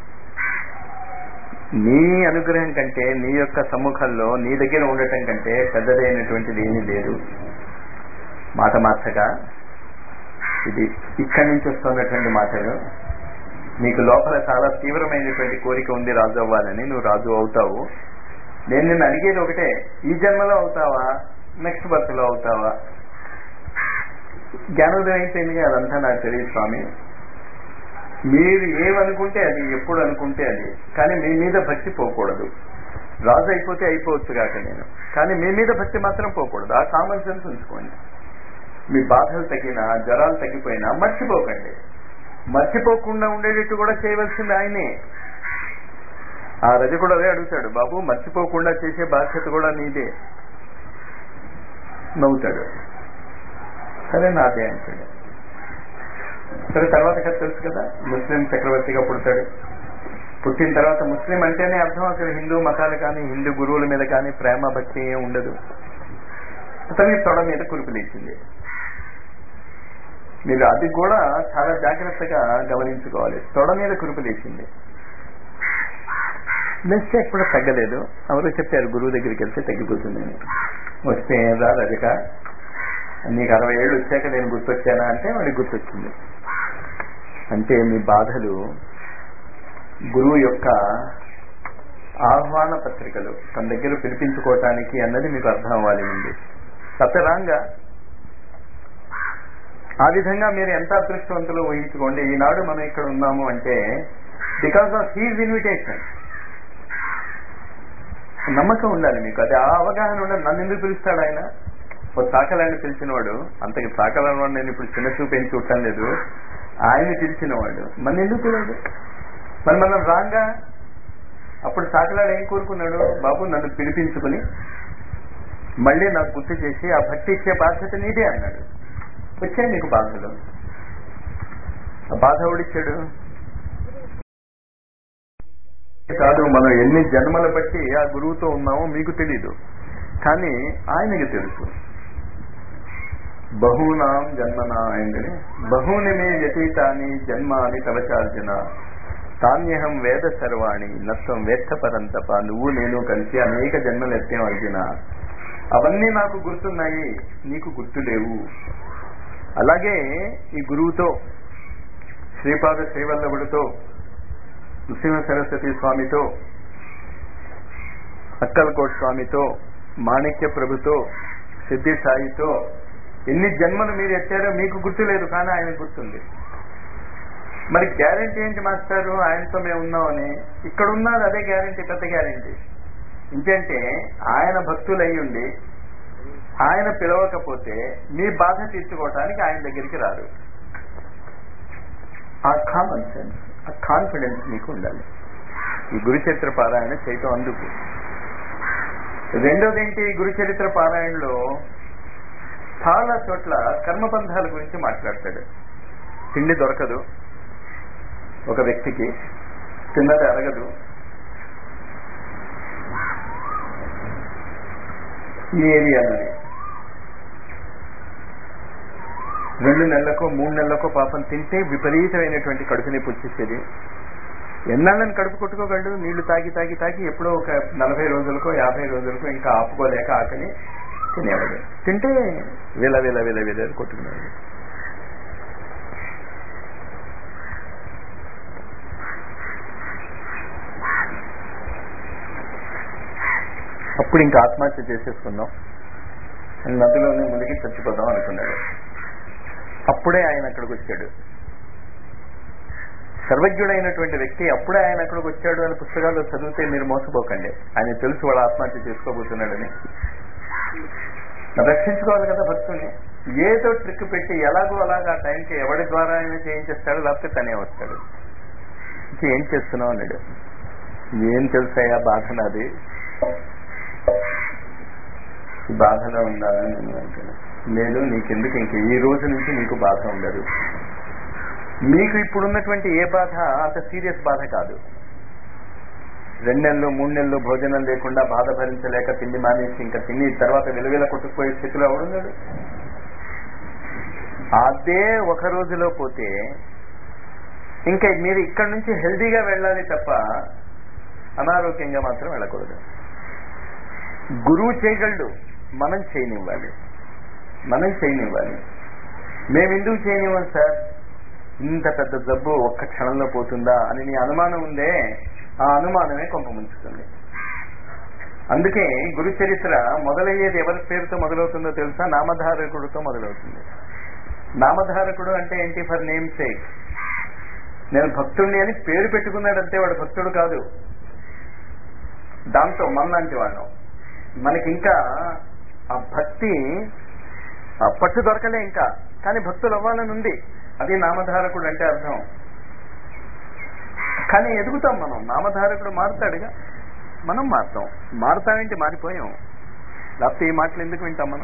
[SPEAKER 1] నీ అనుగ్రహం కంటే, నీ యొక్క సమ్ముఖంలో నీ దగ్గర ఉండటం కంటే పెద్దదైనటువంటిది ఏమీ లేదు. మాట మార్చక, ఇది ఇక్కడి నుంచి వస్తున్నటువంటి మాటలు. నీకు లోపల చాలా తీవ్రమైనటువంటి కోరిక ఉంది రాజు అవ్వాలని, నువ్వు రాజు అవుతావు. నేను నిన్ను అడిగేది ఒకటే, ఈ జన్మలో అవుతావా, నెక్స్ట్ బర్త్ లో అవుతావా? జ్ఞానోదయం అయిపోయింది, అదంతా నాకు తెలియదు స్వామి. మీరు ఏమనుకుంటే అది, ఎప్పుడు అనుకుంటే అది, కానీ మీ మీద భక్తి పోకూడదు. రాజు అయిపోతే అయిపోవచ్చు కాక నేను, కానీ మీ మీద భక్తి మాత్రం పోకూడదు. ఆ కామన్ సెన్స్ ఉంచుకోండి. మీ బాధలు తగ్గినా, జ్వరాలు తగ్గిపోయినా మర్చిపోకండి. మర్చిపోకుండా ఉండేటట్టు కూడా చేయవలసింది ఆయనే. ఆ రజ కూడా అదే అడుగుతాడు, బాబు మర్చిపోకుండా చేసే బాధ్యత కూడా నీదే. నవ్వుతాడు, సరే నాదే అంటాడు. సరే తర్వాత కదా తెలుసు కదా, ముస్లిం చక్రవర్తిగా పుడతాడు. పుట్టిన తర్వాత ముస్లిం అంటేనే అర్థం అక్కడ హిందూ మతాలు కానీ హిందూ గురువుల మీద కానీ ప్రేమ భక్తి ఏం ఉండదు. అతనికి తొడ మీద కురుపులేసింది. మీరు అది కూడా చాలా జాగ్రత్తగా గమనించుకోవాలి. తొడ మీద కురుపులేసింది, మిస్టేక్ కూడా తగ్గలేదు. ఎవరు చెప్పారు గురువు దగ్గరికి వెళ్తే తగ్గిపోతుందని. వస్తే రా రజక, నీకు అరవై ఏళ్ళు వచ్చాక నేను గుర్తొచ్చానా అంటే వాడికి గుర్తొచ్చింది. అంటే మీ బాధలు గురువు యొక్క ఆహ్వాన పత్రికలు తన దగ్గర పిలిపించుకోవటానికి అన్నది మీకు అర్థం అవ్వాలి ముందు. సత్యరాంగా ఆ విధంగా మీరు ఎంత అదృష్టవంతులు ఊహించుకోండి. ఈనాడు మనం ఇక్కడ ఉన్నాము అంటే బికాస్ ఆఫ్ హీజ్ ఇన్విటేషన్. నమ్మకం ఉండాలి మీకు, అది ఆ అవగాహన ఉండాలి. నన్ను ఎందుకు పిలుస్తాడు ఆయన? ఓ చాకలాన్ని పిలిచినవాడు, అంతకి చాకలాన్ని వాడు నేను ఇప్పుడు చిన్న చూపు ఏం చూడటం లేదు, ఆయన్ని పిలిచినవాడు మన ఎందుకు తెలియదు? మరి మనం రాంగా అప్పుడు చాకలాడు ఏం కోరుకున్నాడు? బాబు నన్ను పిలిపించుకుని మళ్ళీ నాకు గుర్తు చేసి ఆ భక్తి ఇచ్చే బాధ్యత నీదే అన్నాడు. వచ్చాయి నీకు బాధలు. ఆ బాధ ఓడిచ్చాడు కాదు. మనం ఎన్ని జన్మల బట్టి ఆ గురువుతో ఉన్నామో మీకు తెలీదు, కానీ ఆయనకి తెలుసు. బహూనాం జన్మనా అయిందని బహూని మే వ్యతీతాని జన్మాని తవచార్జున తాన్యహం వేద సర్వాణి నత్వం వేత్త పరంతప. నువ్వు నేను కలిసి అనేక జన్మలు ఎత్తాం అర్జున, అవన్నీ నాకు గుర్తున్నాయి, నీకు గుర్తులేవు. అలాగే ఈ గురువుతో, శ్రీపాద శ్రీవల్లభుడితో, నృసింహ సరస్వతి స్వామితో, అక్కల్కోట్ స్వామితో, మాణిక్య ప్రభుతో, సిద్ధి సాయితో ఎన్ని జన్మలు మీరు ఎత్తారో మీకు గుర్తులేదు, కానీ ఆయన గుర్తుంది. మరి గ్యారంటీ ఏంటి మాస్టారు? ఆయనతో మేము ఉన్నామని. ఇక్కడ ఉన్నది అదే గ్యారంటీ, పెద్ద గ్యారంటీ. ఇంకంటే ఆయన భక్తులు అయి ఉండి ఆయన పిలవకపోతే మీ బాధ తీర్చుకోవటానికి ఆయన దగ్గరికి రారు. ఆ కామన్ సెన్స్, ఆ కాన్ఫిడెన్స్ మీకు ఉండాలి. ఈ గురుచరిత్ర పారాయణ చేయటం అందుకు. రెండోది ఏంటి? గురుచరిత్ర పారాయణలో చాలా చోట్ల కర్మబంధాల గురించి మాట్లాడతాడు. తిండి దొరకదు ఒక వ్యక్తికి, తిన్నది అరగదు, ఈ ఏరియాలోనే రెండు నెలలకో మూడు నెలలకో పాపం తింటే విపరీతమైనటువంటి కడుపు నొప్పి వచ్చేసేది. ఎన్నాళ్ళని కడుపు కొట్టుకోగలడు? నీళ్లు తాగి తాగి తాగి ఎప్పుడో ఒక నలభై రోజులకో యాభై రోజులకో ఇంకా ఆపుకోలేక ఆకలి తినేవాడు. తింటే విల విల విల విల కొట్టుకునేవాడు. అప్పుడు ఇంకా ఆత్మహత్య చేసేసుకుందాం, నదిలోనే మునిగి చచ్చిపోదాం అనుకున్నాడు. అప్పుడే ఆయన అక్కడికి వచ్చాడు. సర్వజ్ఞుడైనటువంటి వ్యక్తి అప్పుడే ఆయన అక్కడికి వచ్చాడు అని పుస్తకాల్లో చదివితే మీరు మోసపోకండి. ఆయన తెలుసు వాడు ఆత్మహత్య చేసుకోబోతున్నాడని. రక్షించుకోవాలి కదా భక్తుని. ఏదో ట్రిక్ పెట్టి ఎలాగో అలాగా ఆ టైంకి ఎవరి ద్వారా ఆయన చేయించేస్తాడు, లేకపోతే తనే వస్తాడు. ఇంక ఏం చేస్తున్నావు అన్నాడు. ఏం తెలుసాయా బాధ నాది, బాధలో ఉండాలని నేను అంటాను. లేదు నీకెందుకు, ఇంక ఈ రోజు నుంచి నీకు బాధ ఉండదు. మీకు ఇప్పుడున్నటువంటి ఏ బాధ అంత సీరియస్ బాధ కాదు. రెండు నెలలు మూడు నెలలు భోజనం లేకుండా బాధ భరించలేక తిండి మానేసి ఇంకా తిని తర్వాత విలువిల కొట్టుకుపోయే స్థితిలో ఎవడున్నాడు? అదే ఒక రోజులో పోతే ఇంకా మీరు ఇక్కడి నుంచి హెల్దీగా వెళ్ళాలి తప్ప అనారోగ్యంగా మాత్రం వెళ్ళకూడదు. గురువు చేయగలడు, మనం చేయనివ్వాలి. మనం చేయనివ్వాలి. మేము ఎందుకు చేయనివ్వం సార్? ఇంత పెద్ద జబ్బు ఒక్క క్షణంలో పోతుందా అని నీ అనుమానం ఉందే, ఆ అనుమానమే కొంప ముంచుతుంది. అందుకే గురు చరిత్ర మొదలయ్యేది ఎవరి పేరుతో మొదలవుతుందో తెలుసా? నామధారకుడితో మొదలవుతుంది. నామధారకుడు అంటే ఏంటి? For name sake. నేను భక్తుడిని అని పేరు పెట్టుకున్నాడంటే వాడు భక్తుడు కాదు. దాంతో మనలాంటి వాళ్ళం మనకి ఇంకా ఆ భక్తి ఆ పట్టు దొరకలే ఇంకా, కానీ భక్తులు అవ్వాలని ఉంది. అది నామధారకుడు అంటే అర్థం. కానీ ఎదుగుతాం మనం. నామధారకుడు మారుతాడుగా, మనం మారుతాం. మారుతామేంటి? మారిపోయాం. లేకపోతే ఈ మాటలు ఎందుకు వింటాం మనం?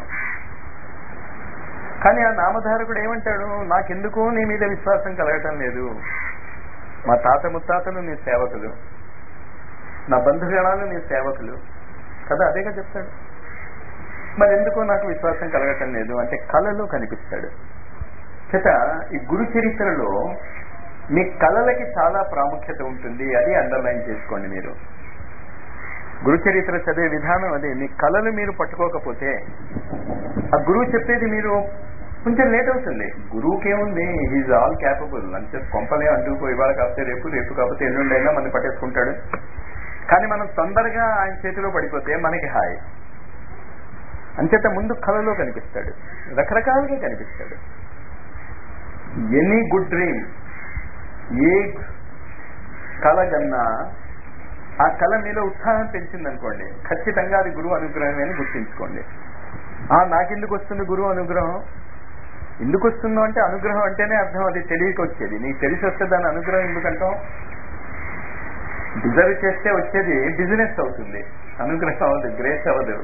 [SPEAKER 1] కానీ ఆ నామధారకుడు ఏమంటాడు? నాకెందుకు నీ మీద విశ్వాసం కలగటం లేదు. మా తాత ముత్తాతలు నీ సేవకులు, నా బంధుగణాలు నీ సేవకులు కదా, అదేగా చెప్తాడు. మరి ఎందుకో నాకు విశ్వాసం కలగటం లేదు అంటే కళలో కనిపిస్తాడు. చేత ఈ గురు చరిత్రలో మీ కళలకి చాలా ప్రాముఖ్యత ఉంటుంది. అది అండర్లైన్ చేసుకోండి మీరు. గురు చరిత్ర చదివే విధానం అదే. మీ కళలు మీరు పట్టుకోకపోతే ఆ గురువు చెప్పేది మీరు కొంచెం లేట్ అవుతుంది. గురువుకి ఏముంది? He's all capable. అంటే కొంపలే అంటుకుపో, ఇవాళ కాకపోతే రేపు, రేపు కాకపోతే ఎల్లుండైనా మనం పట్టేసుకుంటాడు. కానీ మనం తొందరగా ఆయన చేతిలో పడిపోతే మనకి హాయి. అంచేత ముందు కళలో కనిపిస్తాడు, రకరకాలుగా కనిపిస్తాడు. ఎనీ గుడ్ డ్రీమ్, ఏ కళ కన్నా ఆ కళ మీలో ఉత్సాహం పెంచిందనుకోండి, ఖచ్చితంగా అది గురువు అనుగ్రహమే అని గుర్తించుకోండి. ఆ నాకెందుకు వస్తుంది గురువు అనుగ్రహం? ఎందుకు వస్తుందో అంటే అనుగ్రహం అంటేనే అర్థం అది తెలియక వచ్చేది. నీకు తెలిసి వస్తే దాని అనుగ్రహం ఎందుకంటాం? డిజర్వ్ చేస్తే వచ్చేది బిజినెస్ అవుతుంది, అనుగ్రహం అవ్వదు, గ్రేస్ అవ్వదు.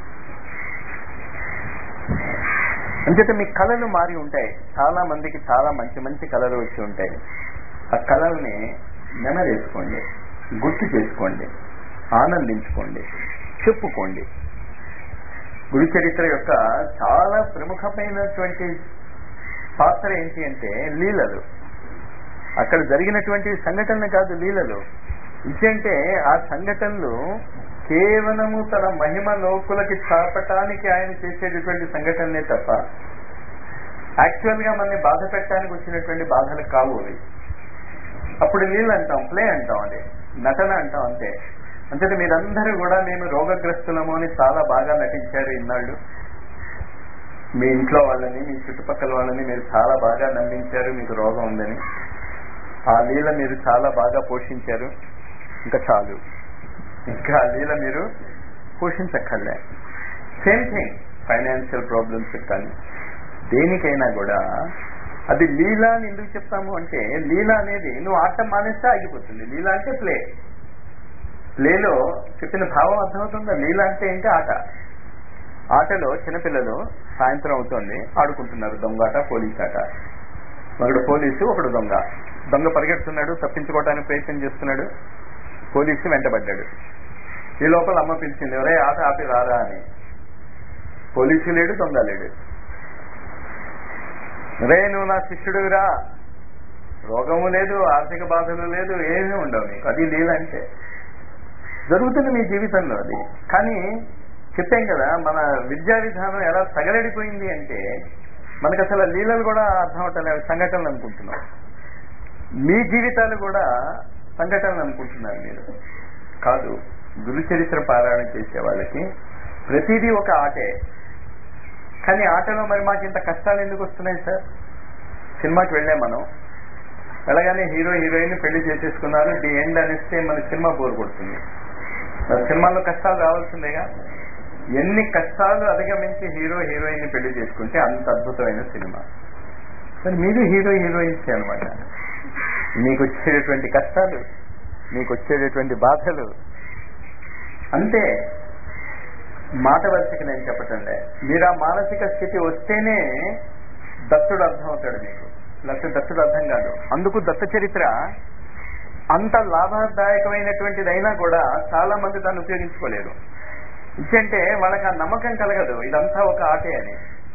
[SPEAKER 1] అంచేత మీ కళలు మారి ఉంటాయి. చాలా మందికి చాలా మంచి మంచి కళలు వచ్చి ఉంటాయి. ఆ కళల్ని నెమరేసుకోండి, గుర్తు చేసుకోండి, ఆనందించుకోండి, చెప్పుకోండి. గురు చరిత్ర యొక్క చాలా ప్రముఖమైనటువంటి పాత్ర ఏంటి అంటే లీలలు. అక్కడ జరిగినటువంటి సంఘటనలు కాదు, లీలలు. ఇంకంటే ఆ సంఘటనలు కేవలము తన మహిమ లోకులకి చాపటానికి ఆయన చేసేటటువంటి సంఘటనలే తప్ప యాక్చువల్ గా మనల్ని బాధ పెట్టడానికి వచ్చినటువంటి బాధలు కావు అవి. అప్పుడు లీల అంటాం, ప్లే అంటాం, అది నటన అంటాం అంతే. అంతే మీరందరూ కూడా మేము రోగగ్రస్తులము అని చాలా బాగా నటించారు ఇన్నాళ్ళు. మీ ఇంట్లో వాళ్ళని, మీ చుట్టుపక్కల వాళ్ళని మీరు చాలా బాగా నమ్మించారు మీకు రోగం ఉందని. ఆ లీల మీరు చాలా బాగా పోషించారు. ఇంకా చాలు, ఇంకా ఆ లీల మీరు పోషించక్కర్లే. సేమ్ థింగ్ ఫైనాన్షియల్ ప్రాబ్లమ్స్ కానీ దేనికైనా కూడా అది లీల అని ఎందుకు చెప్తాము అంటే, లీల అనేది నువ్వు ఆట మానేస్తే ఆగిపోతుంది. లీల అంటే ప్లే. ప్లేలో చెప్పిన భావం అర్థమవుతుందా? లీల అంటే ఏంటి? ఆట. ఆటలో చిన్నపిల్లలు సాయంత్రం అవుతోంది, ఆడుకుంటున్నారు దొంగాట, పోలీస్ ఆట. ఒకడు పోలీసు, ఒకడు దొంగ. దొంగ పరిగెడుతున్నాడు, తప్పించుకోవడానికి ప్రయత్నం చేస్తున్నాడు, పోలీసు వెంటబడ్డాడు. ఈ లోపల అమ్మ పిలిచింది, ఎవరే ఆట ఆపి రారా అని. పోలీసు లేడు, దొంగ లేడు. రే నువ్వు నా శిష్యుడు రా, రోగము లేదు, ఆర్థిక బాధలు లేదు, ఏమీ ఉండవు నీకు. అది లీల అంటే. జరుగుతుంది మీ జీవితంలో అది. కానీ చెప్పాం కదా, మన విద్యా విధానం ఎలా తగలడిపోయింది అంటే మనకు అసలు లీలలు కూడా అర్థం అవటం, సంఘటనలు అనుకుంటున్నాం. మీ జీవితాలు కూడా సంఘటనలు అనుకుంటున్నారు మీరు. కాదు, గురు చరిత్ర పారాయణ చేసే వాళ్ళకి ప్రతిదీ ఒక ఆటే. కానీ ఆటలో మరి మాకు ఇంత కష్టాలు ఎందుకు వస్తున్నాయి సార్? సినిమాకి వెళ్ళాం మనం, వెళ్ళగానే హీరో హీరోయిన్ పెళ్లి చేసేసుకున్నారు, ది ఎండ్ అనిస్తే మన సినిమా బోర్ కొడుతుంది. సినిమాలో కష్టాలు రావాల్సిందేగా. ఎన్ని కష్టాలు అధిగమించి హీరో హీరోయిన్ పెళ్లి చేసుకుంటే అంత అద్భుతమైన సినిమా. మరి మీరు హీరో హీరోయిన్స్ అనమాట. మీకు వచ్చేటటువంటి కష్టాలు, మీకు వచ్చేటటువంటి బాధలు అంతే. మాట వరుసకి నేను చెప్పటంలే, మీరు ఆ మానసిక స్థితి వస్తేనే దత్తుడు అర్థం అవుతాడు మీకు, లేకపోతే దత్తుడు అర్థం కాదు. అందుకు దత్త చరిత్ర అంత లాభదాయకమైనటువంటిదైనా కూడా చాలా మంది దాన్ని ఉపయోగించుకోలేరు. ఎందుకంటే వాళ్ళకి ఆ నమ్మకం కలగదు ఇదంతా ఒక ఆటే అని.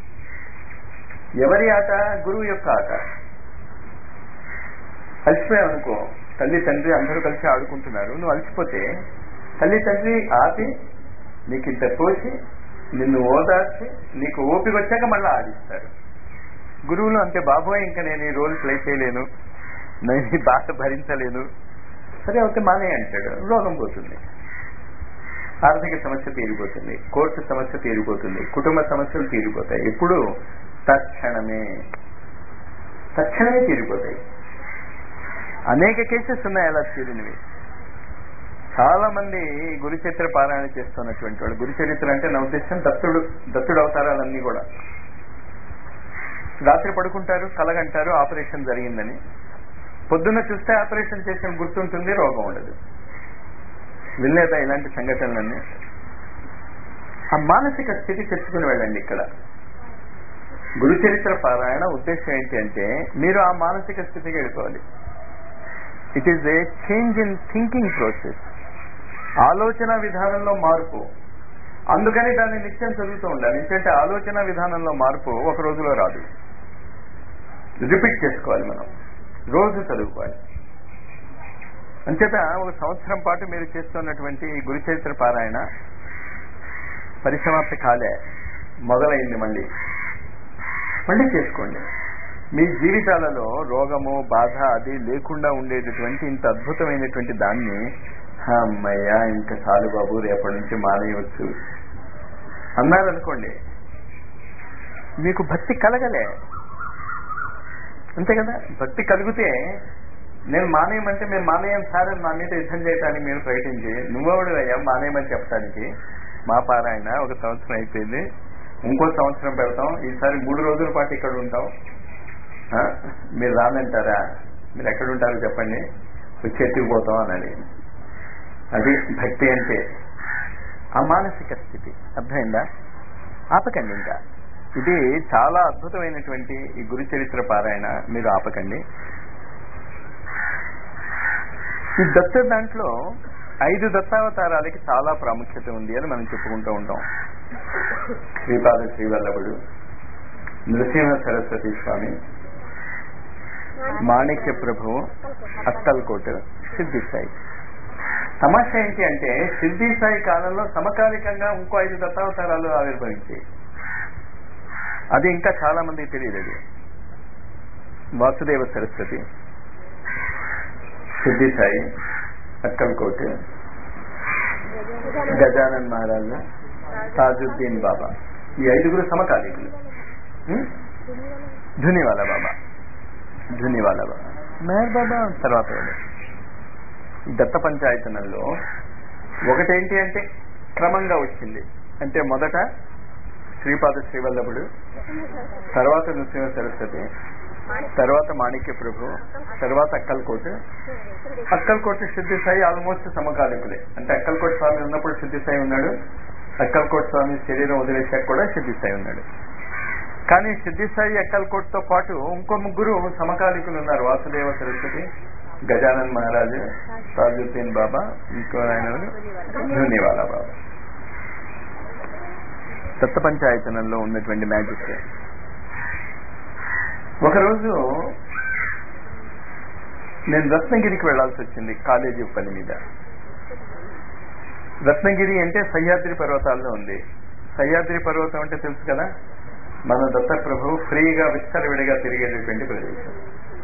[SPEAKER 1] ఎవరి ఆట? గురువు యొక్క ఆట. అలసిపోయావనుకో, తల్లి తండ్రి అందరూ కలిసి ఆడుకుంటున్నారు, నువ్వు అలసిపోతే తల్లి తండ్రి ఆపి నీకు ఇంత పోసి నిన్ను ఓదార్చి నీకు ఓపిక వచ్చాక మళ్ళీ ఆడిస్తారు. గురువులు అంతే, బాబోయ్ ఇంకా నేను ఈ రోల్ ప్లే చేయలేను, నేను ఈ బాధ భరించలేను, సరే అయితే మానే అంటాడు. రోగం పోతుంది, ఆర్థిక సమస్య తీరిపోతుంది, కోర్టు సమస్య తీరిపోతుంది, కుటుంబ సమస్యలు తీరిపోతాయి. ఎప్పుడు? తక్షణమే, తక్షణమే తీరిపోతాయి. అనేక కేసెస్ ఉన్నాయి అలా తీరినవి. చాలా మంది గురు చరిత్ర పారాయణ చేస్తున్నటువంటి వాళ్ళు, గురు చరిత్ర అంటే నా ఉద్దేశం దత్తుడు దత్తుడు అవతారాలన్నీ కూడా. రాత్రి పడుకుంటారు, కలగంటారు ఆపరేషన్ జరిగిందని, పొద్దున్న చూస్తే ఆపరేషన్ చేసిన గుర్తుంటుంది, రోగం ఉండదు. వినలేదా ఇలాంటి సంఘటనలన్నీ? ఆ మానసిక స్థితి తెచ్చుకుని వెళ్ళండి. ఇక్కడ గురు చరిత్ర పారాయణ ఉద్దేశం ఏంటి అంటే మీరు ఆ మానసిక స్థితికి వెళ్ళిపోవాలి. It is a change in thinking process, ఆలోచన విధానంలో మార్పు. అందుకని దాన్ని నిత్యం చదువుతూ ఉండాలి. ఎందుకంటే ఆలోచన విధానంలో మార్పు ఒక రోజులో రాదు, రిపీట్ చేసుకోవాలి, మనం రోజు చదువుకోవాలి. అంచేత ఒక సంవత్సరం పాటు మీరు చేస్తున్నటువంటి గురు చరిత్ర పారాయణ పరిసమాప్తి కాలే, మొదలైంది. మళ్ళీ మళ్ళీ చేసుకోండి. మీ జీవితాలలో రోగము బాధ అది లేకుండా ఉండేటటువంటి ఇంత అద్భుతమైనటువంటి దాన్ని అమ్మయ్యా ఇంకా చాలు బాబు రేపటి నుంచి మానేయవచ్చు అన్నారనుకోండి, మీకు భక్తి కలగలే. అంతే కదా, భక్తి కలిగితే నేను మానేయమంటే మేము మానేయం సార్ అని నా మీద యుద్ధం చేయడానికి మీరు ప్రకటించి, నువ్వెవడు అయ్యా మానేయమని చెప్పడానికి, మా పారాయణ ఒక సంవత్సరం అయిపోయింది, ఇంకో సంవత్సరం పెడతాం, ఈసారి మూడు రోజుల పాటు ఇక్కడ ఉంటాం, మీరు రానంటారా, మీరు ఎక్కడుంటారో చెప్పండి, వచ్చి ఎత్తుకుపోతాం అన్నది. అది భక్తి అంటే ఆ మానసిక స్థితి. అర్థమైందా? ఆపకండి ఇంకా. ఇది చాలా అద్భుతమైనటువంటి ఈ గురు చరిత్ర పారాయణ, మీరు ఆపకండి. ఈ దత్త దాంట్లో ఐదు దత్తావతారాలకి చాలా ప్రాముఖ్యత ఉంది అని మనం చెప్పుకుంటూ ఉంటాం. శ్రీపాద శ్రీవల్లభుడు, నృసింహ సరస్వతి స్వామి, మాణిక్య ప్రభువు, అక్కల్కోట్, సిద్ధి సాయి. తమాషా ఏంటి అంటే సిద్ధి సాయి కాలంలో సమకాలికంగా ఇంకో ఐదు దత్తావతారాలు ఆవిర్భవించాయి. అది ఇంకా చాలా మందికి తెలియదు. అది వాసుదేవ సరస్వతి, సిద్ధి సాయి, అక్కల్కోట్, గజానన్ మహారాజు, తాజుద్దీన్ బాబా. ఈ ఐదుగురు సమకాలీకులు. ధునివాల బాబా, ధునివాల బాబా, మేర్ బాబా తర్వాత దత్త పంచాయతనంలో ఒకటేంటి అంటే క్రమంగా వచ్చింది. అంటే మొదట శ్రీపాద శ్రీవల్లభుడు, తర్వాత నృసింహ సరస్వతి, తర్వాత మాణిక్య ప్రభు, తర్వాత అక్కల్కోట్. అక్కల్కోట్ సిద్ధి సాయి ఆల్మోస్ట్ సమకాలికులే. అంటే అక్కల్కోట్ స్వామి ఉన్నప్పుడు సిద్ధి సాయి ఉన్నాడు, అక్కల్కోట్ స్వామి శరీరం వదిలేశాక కూడా సిద్ధి సాయి ఉన్నాడు. కానీ సిద్ధి సాయి అక్కల్కోట్ తో పాటు ఇంకో ముగ్గురు సమకాలికులు ఉన్నారు. వాసుదేవ సరస్వతి, గజానన్ మహారాజు, తాజుద్దీన్ బాబా, ఇంకో ఆయన ధునివాల బాబా. దత్త పంచాయతనంలో ఉన్నటువంటి మ్యాజిక్. ఒకరోజు నేను రత్నగిరికి వెళ్లాల్సి వచ్చింది కాలేజీ పని మీద. రత్నగిరి అంటే సహ్యాద్రి పర్వతాల్లో ఉంది. సహ్యాద్రి పర్వతం అంటే తెలుసు కదా, మన దత్త ప్రభువు ఫ్రీగా విస్తరవిడిగా తిరిగేటటువంటి ప్రదేశం.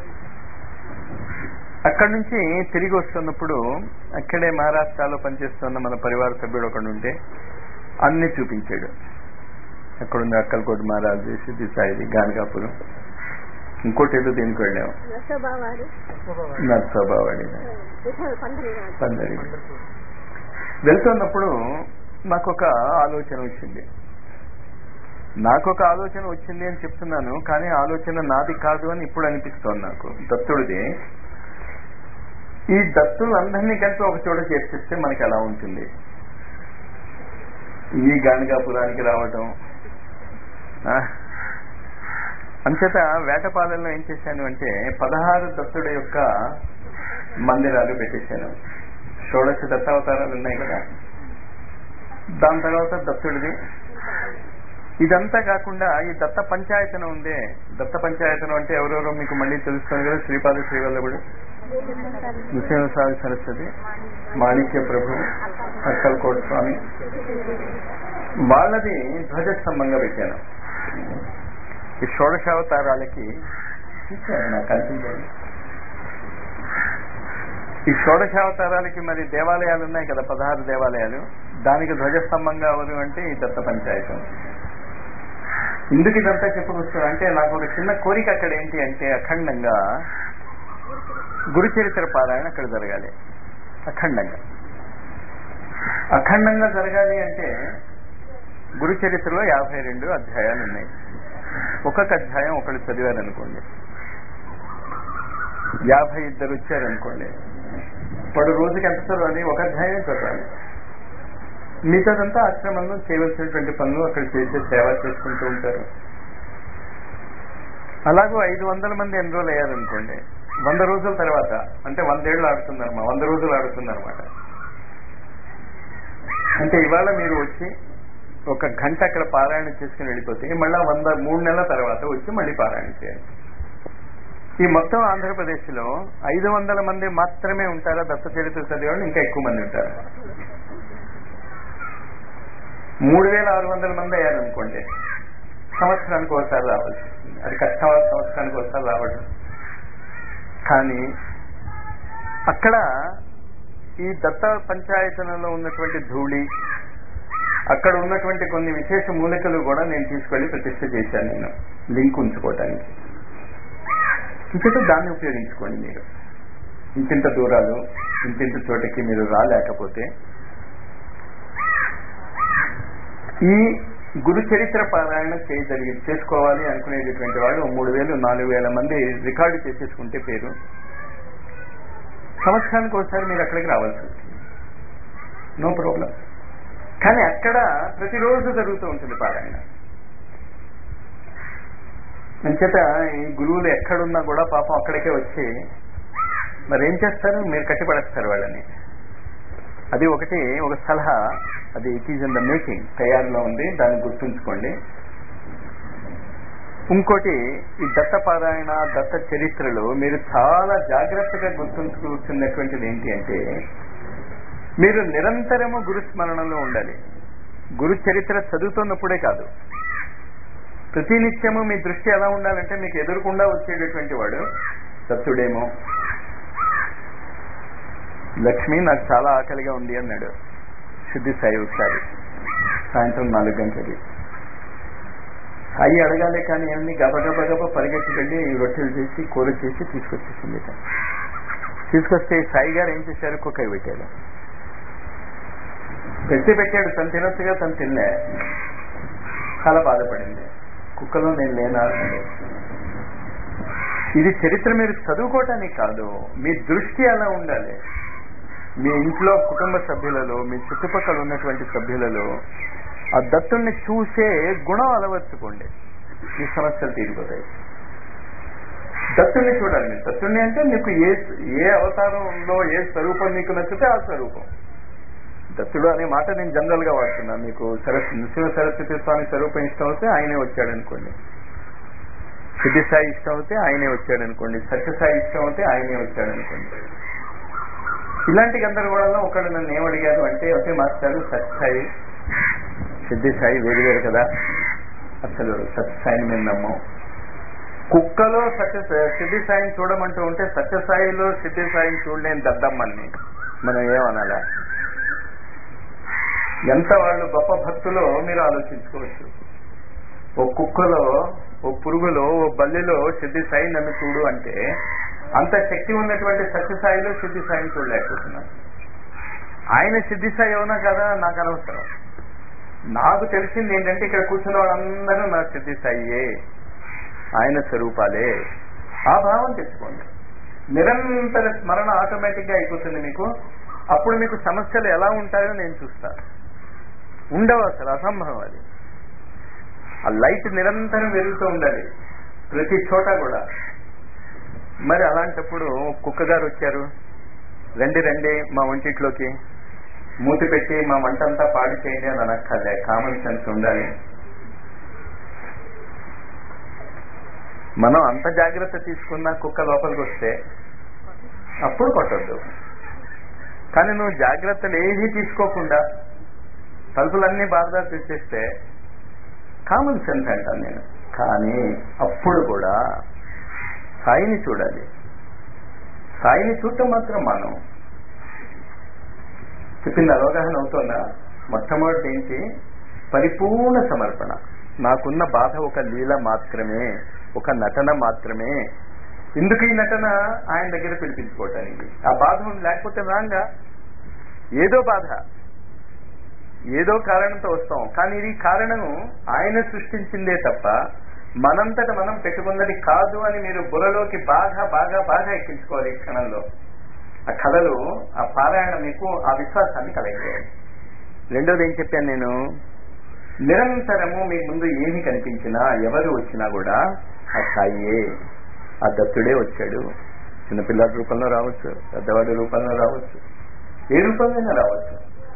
[SPEAKER 1] అక్కడి నుంచి తిరిగి వస్తున్నప్పుడు అక్కడే మహారాష్ట్రలో పనిచేస్తున్న మన పరివార సభ్యుడు ఒకడు ఉంటే అన్ని చూపించాడు. అక్కడుంది అక్కల్కోట్ మహారాజు, సిద్ధి సాయిది, గానగాపురం, ఇంకోటి ఏదో దీనికి వెళ్ళాము, నర్సోబావాడి, పందరి. వెళ్తున్నప్పుడు నాకొక ఆలోచన వచ్చింది. నాకొక ఆలోచన వచ్చింది అని చెప్తున్నాను, కానీ ఆలోచన నాది కాదు అని ఇప్పుడు అనిపిస్తోంది నాకు. దత్తుడిది. ఈ దత్తులు అందరినీ కలిపి ఒక చోట చేర్చిస్తే మనకి ఎలా ఉంటుంది? ఈ గానగాపురానికి రావటం. అంచేత వేటపాలెంలో ఏం చేశాను అంటే పదహారు దత్తుడి యొక్క మందిరాలు పెట్టేశాను. షోడశ దత్తావతారాలు ఉన్నాయి కదా, దాని తర్వాత దత్తుడిది. ఇదంతా కాకుండా ఈ దత్త పంచాయతనం ఉందే, దత్త పంచాయతనం అంటే ఎవరెవరో మీకు మళ్ళీ తెలుస్తుంది కదా. శ్రీపాద శ్రీవల్లభుడు, నృసింహ సరస్వతి, మాణిక్య ప్రభు, అక్కల్కోట్ స్వామి, వాళ్ళది ధ్వజస్తంభంగా పెట్టాను. ఈ షోడశావతారాలకి నాకు కనిపించాలి. ఈ షోడశావతారాలకి మరి దేవాలయాలు ఉన్నాయి కదా, పదహారు దేవాలయాలు. దానికి ధ్వజస్తంభంగా ఎవరు అంటే ఈ దత్త పంచాయతం. ఎందుకు ఇదంతా చెప్పుకొస్తున్నా అంటే నాకు ఒక చిన్న కోరిక అక్కడ ఏంటి అంటే అఖండంగా గురు చరిత్ర పారాయణ అక్కడ జరగాలి. అఖండంగా అఖండంగా జరగాలి అంటే గురు చరిత్రలో యాభై రెండు అధ్యాయాలు ఉన్నాయి. ఒక్కొక్క అధ్యాయం ఒకళ్ళు చదివారనుకోండి, యాభై ఇద్దరు వచ్చారనుకోండి, పడు రోజుకి ఎంత చదవాలి? ఒక అధ్యాయం చదవాలి. మిగతాదంతా ఆశ్రమంలో చేయవలసినటువంటి పనులు అక్కడ చేసే సేవ చేసుకుంటూ ఉంటారు. అలాగూ ఐదు వందల మంది ఎన్రోల్ అయ్యారనుకోండి, వంద రోజుల తర్వాత అంటే వందేళ్లు ఆడుతున్నారన్నమాట, వంద రోజులు ఆడుతుందన్నమాట. అంటే ఇవాళ మీరు వచ్చి ఒక గంట అక్కడ పారాయణ చేసుకుని వెళ్ళిపోతే మళ్ళా వంద మూడు నెలల తర్వాత వచ్చి మళ్ళీ పారాయణ చేయాలి. ఈ మొత్తం ఆంధ్రప్రదేశ్ లో ఐదు వందల మంది మాత్రమే ఉంటారా దత్త చరిత్ర చదివేవాళ్ళు? ఇంకా ఎక్కువ మంది ఉంటారు. మూడు వేల ఆరు వందల మంది అయ్యారనుకోండి, సంవత్సరానికి ఒకసారి రావాల్సి వస్తుంది. అది కష్టం, సంవత్సరానికి ఒకసారి రావడం. కానీ అక్కడ ఈ దత్త పంచాయతనంలో ఉన్నటువంటి ధూళి, అక్కడ ఉన్నటువంటి కొన్ని విశేష మూలికలు కూడా నేను తీసుకెళ్లి ప్రతిష్ఠ చేశాను నేను, లింక్ ఉంచుకోవటానికి. ఇంకటి దాన్ని ఉపయోగించుకోండి మీరు. ఇంతింత దూరాలు ఇంతింత చోటకి మీరు రాలేకపోతే ఈ గురు చరిత్ర పారాయణ చేయగలిగి చేసుకోవాలి అనుకునేటటువంటి వాళ్ళు మూడు వేలు నాలుగు వేల మంది రికార్డు చేసేసుకుంటే పేరు, సంవత్సరానికి ఒకసారి మీరు అక్కడికి రావాల్సి వస్తుంది, నో ప్రాబ్లం. కానీ అక్కడ ప్రతిరోజు జరుగుతూ ఉంటుంది పారాయణ. అంచేత ఈ గురువులు ఎక్కడున్నా కూడా పాపం అక్కడికే వచ్చి మరి ఏం చేస్తారు, మీరు కట్టిపడేస్తారు వాళ్ళని. అది ఒకటి, ఒక సలహా. అది it is in the making, తయారులో ఉంది, దాన్ని గుర్తుంచుకోండి. ఇంకోటి, ఈ దత్త పారాయణ దత్త చరిత్రలో మీరు చాలా జాగ్రత్తగా గుర్తుంచుకుంటున్నటువంటిది ఏంటి అంటే, మీరు నిరంతరము గురుస్మరణలో ఉండాలి. గురు చరిత్ర చదువుతున్నప్పుడే కాదు, ప్రతి నిత్యము మీ దృష్టి ఎలా ఉండాలంటే, మీకు ఎదురుకుండా వచ్చేటటువంటి వాడు దత్తుడేమో. లక్ష్మి నాకు చాలా ఆకలిగా ఉంది అన్నాడు సిద్ధి సాయి ఒకసారి సాయంత్రం నాలుగు గంటలకి. సాయి అడగాలే కానీ ఏమని గబగబ గబ పరిగెత్తి వెళ్ళి రొట్టెలు చేసి కూర చేసి తీసుకొచ్చేసింది. తీసుకొస్తే సాయి గారు ఏం చేశారు, కుక్కర్ పెట్టారు. పెట్టి పెట్టాడు, తను తినొచ్చుగా, తను తినలే, చాలా బాధపడింది. కుక్కలో నేను లేనా. ఇది చరిత్ర మీరు చదువుకోవటానికి కాదు, మీ దృష్టి అలా ఉండాలి. మీ ఇంట్లో కుటుంబ సభ్యులలో, మీ చుట్టుపక్కల ఉన్నటువంటి సభ్యులలో ఆ దత్తుల్ని చూసే గుణం అలవర్చుకోండి, ఈ సమస్యలు తీరిపోతాయి. దత్తుల్ని చూడాలి మీరు. దత్తుల్ని అంటే మీకు ఏ ఏ అవతారంలో ఏ స్వరూపం మీకు నచ్చితే ఆ స్వరూపం. దత్తుడు అనే మాట నేను జనరల్ గా వాడుతున్నాను. మీకు సరస్వతి నృసింహ సరస్వతి స్వామి స్వరూపం ఇష్టం అవుతే ఆయనే వచ్చాడు అనుకోండి, సిద్ధి సాయి ఇష్టం అవుతే ఆయనే వచ్చాడు అనుకోండి, సత్యసాయి ఇష్టం అవుతే ఆయనే వచ్చాడు అనుకోండి. ఇలాంటి గందరగోళంలో ఒకళ్ళు నన్ను ఏమడిగారు అంటే, ఒకే మాస్టారు సత్యసాయి సిద్ధి సాయి వేరు వేరు కదా, అసలు సత్యసాయిని మేము నమ్మం. కుక్కలో సత్య సిద్ధి సాయిని చూడమంటూ ఉంటే సత్యసాయిలో సిద్ధి సాయిని చూడలేని దద్దమ్మని మనం ఏమనాలా? ఎంత వాళ్ళు గొప్ప భక్తులో మీరు ఆలోచించుకోవచ్చు. ఓ కుక్కలో, ఓ పురుగులో, ఓ బల్లిలో సిద్ధి సాయి నన్ను చూడు అంటే, అంత శక్తి ఉన్నటువంటి సత్యసాయిలో సిద్ధి సాయిని చూడలేకపోతున్నాను. ఆయన సిద్ధి సాయి అవునా కదా నాకు అనవసరం. నాకు తెలిసింది ఏంటంటే, ఇక్కడ కూర్చున్న వాళ్ళందరూ నా సిద్ధి సాయియే, ఆయన స్వరూపాలే. ఆ భావం తెచ్చుకోండి. నిరంతర స్మరణ ఆటోమేటిక్ గా అయిపోతుంది మీకు. అప్పుడు మీకు సమస్యలు ఎలా ఉంటాయో నేను చూస్తాను. ఉండవు, అసలు అసంభవం. అది ఆ లైట్ నిరంతరం వెలుగుతూ ఉండాలి ప్రతి చోట కూడా. మరి అలాంటప్పుడు కుక్క గారు వచ్చారు, రండి రండి మా వంటిట్లోకి, మూతి పెట్టి మా వంటంతా పాడు చేయండి అని అనక్కర్లే. కామన్ సెన్స్ ఉండాలి. మనం అంత జాగ్రత్త తీసుకున్నా కుక్క లోపలికి వస్తే అప్పుడు కొట్టద్దు. కానీ నువ్వు జాగ్రత్తలు ఏది తీసుకోకుండా తలుపులన్నీ బాగా తెచ్చేస్తే కామన్ సెన్స్ అంటాను నేను. కానీ అప్పుడు కూడా సాయిని చూడాలి. సాయిని చూడటం మాత్రం మనం చెప్పింది అవగాహన అవుతుందా? మొట్టమొదటి ఏంటి? పరిపూర్ణ సమర్పణ. నాకున్న బాధ ఒక లీల మాత్రమే, ఒక నటన మాత్రమే. ఎందుకు ఈ నటన? ఆయన దగ్గర పిలిపించుకోవటానికి. ఆ బాధ లేకపోతే రాంగా ఏదో బాధ, ఏదో కారణంతో వస్తాం. కానీ ఇది కారణం ఆయన సృష్టించిందే తప్ప మనంతట మనం పెట్టుకున్నది కాదు అని మీరు బుర్రలోకి బాగా బాగా బాగా ఎక్కించుకోవాలి. ఈ క్షణంలో ఆ కథలు, ఆ పారాయణ మీకు ఆ విశ్వాసాన్ని కలగజేయాలి. రెండోది ఏం చెప్పాను నేను? నిరంతరము మీ ముందు ఏమి కనిపించినా, ఎవరు వచ్చినా కూడా ఆ సాయియే, ఆ దత్తుడే వచ్చాడు. చిన్నపిల్లల రూపంలో రావచ్చు, పెద్దవాడి రూపంలో రావచ్చు, ఏ రూపంలోనే రావచ్చు.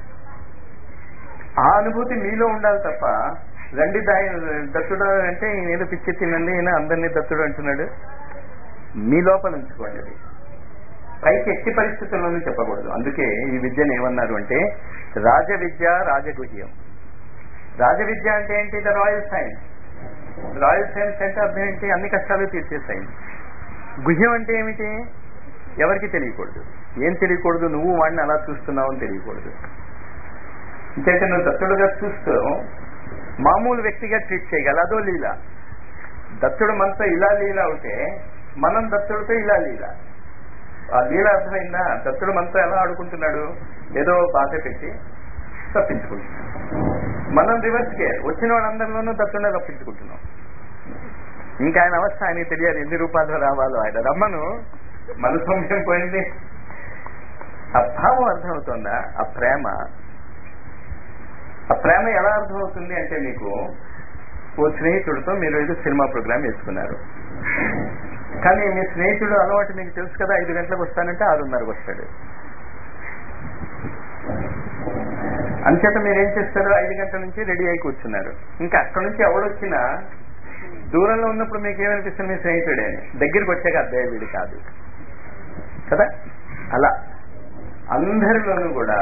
[SPEAKER 1] ఆ అనుభూతి మీలో ఉండాలి తప్ప రండి దాయి దత్తుడు అంటే నేను పిచ్చి తినండి, ఈయన అందరినీ దత్తుడు అంటున్నాడు. మీ లోపల ఉంచుకోండి. అది పైకి ఎట్టి పరిస్థితుల్లోనూ చెప్పకూడదు. అందుకే ఈ విద్యను ఏమన్నారు అంటే రాజ విద్య, రాజగుహ్యం. రాజ విద్య అంటే ఏంటి? The royal science. Royal science అంటే అర్థం ఏంటి? అన్ని కష్టాలు తీర్చే సైన్స్. గుహ్యం అంటే ఏమిటి? ఎవరికి తెలియకూడదు. ఏం తెలియకూడదు? నువ్వు వాడిని అలా చూస్తున్నావు అని తెలియకూడదు. ఇంకైతే నువ్వు దత్తుడుగా చూస్తూ మామూలు వ్యక్తిగా ట్రీట్ చేయగల, అదో లీల. దత్తుడు మనతో ఇలా లీల అవుతే మనం దత్తుడితో ఇలా లీల. ఆ లీల అర్థమైందా? దత్తుడు మనతో ఎలా ఆడుకుంటున్నాడు? ఏదో బాధ పెట్టి తప్పించుకుంటున్నాడు. మనం రివర్స్కే, వచ్చిన వాళ్ళందరిలోనూ దత్తుడే తప్పించుకుంటున్నాం. ఇంకా ఆయన అవస్థ ఆయనకి తెలియాలి, ఎన్ని రూపాయలు రావాలో. ఆయన రమ్మను, మన సొమ్యం పోయింది. ఆ భావం అర్థమవుతుందా? ఆ ప్రేమ, ఆ ప్రేమ ఎలా అర్థమవుతుంది అంటే, మీకు ఓ స్నేహితుడితో మీరు ఏదో సినిమా ప్రోగ్రామ్ వేసుకున్నారు. కానీ మీ స్నేహితుడు అలవాటు మీకు తెలుసు కదా, ఐదు గంటలకు వస్తానంటే ఆరున్నరకు వస్తాడు. అంచేత మీరేం చేస్తారు? ఐదు గంటల నుంచి రెడీ అయి కూర్చున్నారు. ఇంకా అక్కడి నుంచి ఎవడొచ్చినా దూరంలో ఉన్నప్పుడు మీకు ఏమనిపిస్తుంది? మీ స్నేహితుడే అని. దగ్గరికి వచ్చాక అబ్బాయి వీడు కాదు కదా. అలా అందరిలోనూ కూడా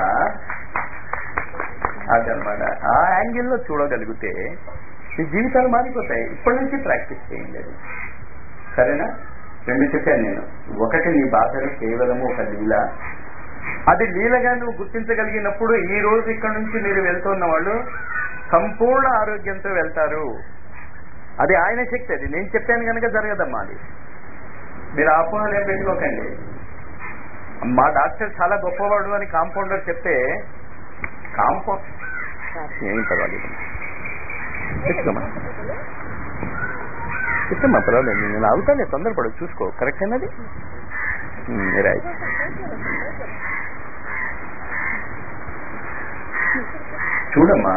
[SPEAKER 1] అదనమాట. ఆ యాంగిల్లో చూడగలిగితే మీ జీవితాలు మారిపోతాయి. ఇప్పటి నుంచి ప్రాక్టీస్ చేయండి అది. సరేనా? రెండు చెప్పాను నేను. ఒకటి, నీ బాధలు కేవలము ఒక లీల. అది లీలగా నువ్వు గుర్తించగలిగినప్పుడు ఈ రోజు ఇక్కడ నుంచి మీరు వెళ్తున్న వాళ్ళు సంపూర్ణ ఆరోగ్యంతో వెళ్తారు. అది ఆయన శక్తి. అది నేను చెప్పాను కనుక జరగదమ్మా. అది మీరు అపోహలు ఏం పెట్టుకోకండి. మా డాక్టర్ చాలా గొప్పవాడు అని కాంపౌండర్ చెప్తే కాంపౌండ్ ఏం పర్వాలేదు, చెప్తామా చెప్తామా పర్వాలేదు, నేను అవుతానే, తొందరపడదు, చూసుకో. కరెక్ట్ అన్నది రైట్. చూడమ్మా,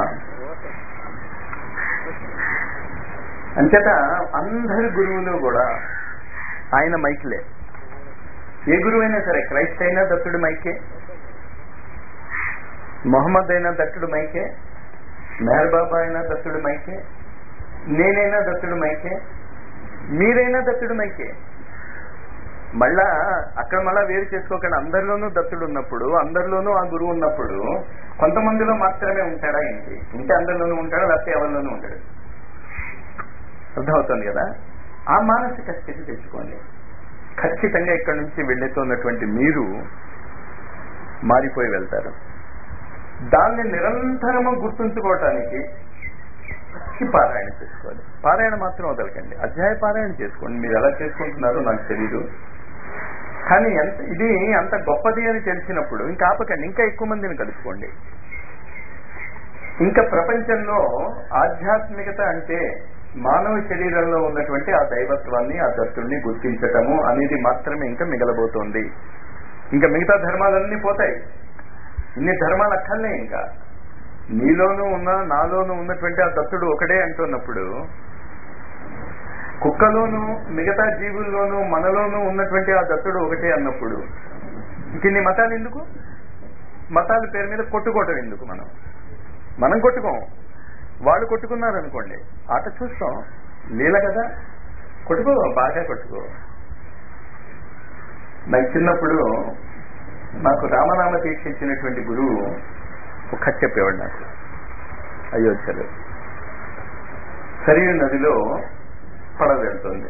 [SPEAKER 1] అంచేత అందరి గురువులు కూడా ఆయన మైక్లే. ఏ గురువు అయినా సరే, క్రైస్ట్ అయినా దత్తుడు మైకే, మొహమ్మద్ అయినా దత్తుడు మైకే, మెహర్ బాబా అయినా దత్తుడు మైకే, నేనైనా దత్తుడు మైకే, మీరైనా దత్తుడు మైకే. మళ్ళా అక్కడ మళ్ళా వేరు చేసుకోకండి. అందరిలోనూ దత్తుడు ఉన్నప్పుడు, అందరిలోనూ ఆ గురువు ఉన్నప్పుడు కొంతమందిలో మాత్రమే ఉంటాడా ఏంటి? ఉంటే అందరిలోనూ ఉంటాడా, లేకపోతే ఎవరిలోనూ ఉంటాడు? అర్థమవుతుంది కదా. ఆ మానసిక స్థితి తెచ్చుకోండి. ఖచ్చితంగా ఇక్కడి నుంచి వెళ్ళుతున్నటువంటి మీరు మారిపోయి వెళ్తారు. దాన్ని నిరంతరము గుర్తుంచుకోవటానికి పారాయణ చేసుకోవాలి. పారాయణ మాత్రం వదలకండి, అధ్యాయ పారాయణ చేసుకోండి. మీరు ఎలా చేసుకుంటున్నారో నాకు తెలీదు, కానీ ఎంత ఇది అంత గొప్పది అని తెలిసినప్పుడు ఇంకా ఆపకండి, ఇంకా ఎక్కువ మందిని కలుసుకోండి. ఇంకా ప్రపంచంలో ఆధ్యాత్మికత అంటే మానవ శరీరంలో ఉన్నటువంటి ఆ దైవత్వాన్ని, ఆ దత్తుల్ని గుర్తించటము అనేది మాత్రమే ఇంకా మిగలబోతోంది. ఇంకా మిగతా ధర్మాలన్నీ పోతాయి. ఇన్ని ధర్మాలు అక్కర్లే. ఇంకా నీలోనూ ఉన్న, నాలోనూ ఉన్నటువంటి ఆ దత్తుడు ఒకడే అంటున్నప్పుడు, కుక్కలోనూ మిగతా జీవుల్లోనూ మనలోనూ ఉన్నటువంటి ఆ దత్తుడు ఒకటే అన్నప్పుడు ఇన్ని మతాలు ఎందుకు? మతాల పేరు మీద కొట్టుకోవటం ఎందుకు? మనం మనం కొట్టుకోం, వాళ్ళు కొట్టుకున్నారు అనుకోండి, ఆట చూస్తాం, లీల కదా. కొట్టుకో, బాగా కొట్టుకో. నాకు చిన్నప్పుడు నాకు రామనామ దీక్ష ఇచ్చినటువంటి గురువు ఒక కథ చెప్పేవాడు నాకు. అయోధ్యలో సరియు నదిలో పడవ వెళ్తుంది.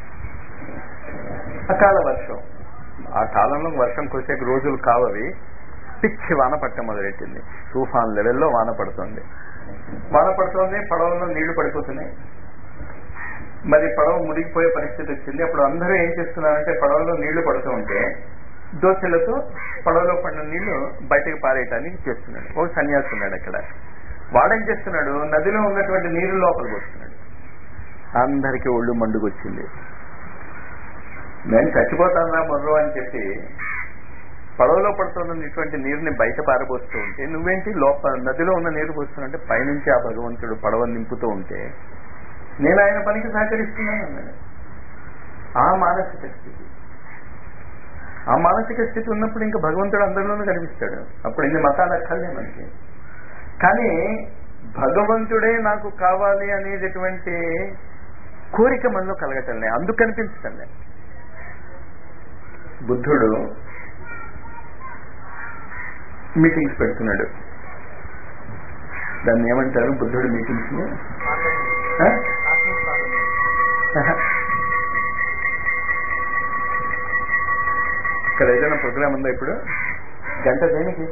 [SPEAKER 1] అకాల వర్షం. ఆ కాలంలో వర్షం కురిసే రోజులు కావవి. పిచ్చి వాన పట్టం మొదలెట్టింది. తుఫాన్ లెవెల్లో వాన పడుతుంది. వాన పడుతుంది, పడవలో నీళ్లు పడిపోతున్నాయి. మరి పడవ మునిగిపోయే పరిస్థితి వచ్చింది. అప్పుడు అందరూ ఏం చేస్తున్నారంటే, పడవలో నీళ్లు పడుతూ ఉంటే దోశలతో పడవలో పడిన నీళ్లు బయటకు పారేయటానికి చేస్తున్నాడు. ఒక సన్యాసి ఉన్నాడు అక్కడ. వాడేం చేస్తున్నాడు, నదిలో ఉన్నటువంటి నీరు లోపలికి వస్తున్నాడు. అందరికీ ఒళ్ళు మండుకొచ్చింది. నేను చచ్చిపోతానా మొర్రో అని చెప్పి పడవలో పడుతున్న ఇటువంటి నీరుని బయట పారబోస్తూ ఉంటే, నువ్వేంటి లోపల నదిలో ఉన్న నీరు పోస్తున్నంటే, పైనుంచి ఆ భగవంతుడు పడవ నింపుతూ ఉంటే నేను ఆయన పనికి సహకరిస్తున్నాను అన్నాడు. ఆ మానసిక స్థితి, ఆ మానసిక స్థితి ఉన్నప్పుడు ఇంకా భగవంతుడు అందరిలోనూ కనిపిస్తాడు. అప్పుడు ఇన్ని మతాలు అక్కర్లే మనకి. కానీ భగవంతుడే నాకు కావాలి అనేటటువంటి కోరిక మనలో కలగటంలే, అందుకు కనిపించటంలే. బుద్ధుడు మీటింగ్స్ పెడుతున్నాడు. దాన్ని ఏమంటారు? బుద్ధుడు మీటింగ్స్ ఇక్కడ ఏదైనా ప్రోగ్రామ్ ఉందా ఇప్పుడు? గంట దేనికి?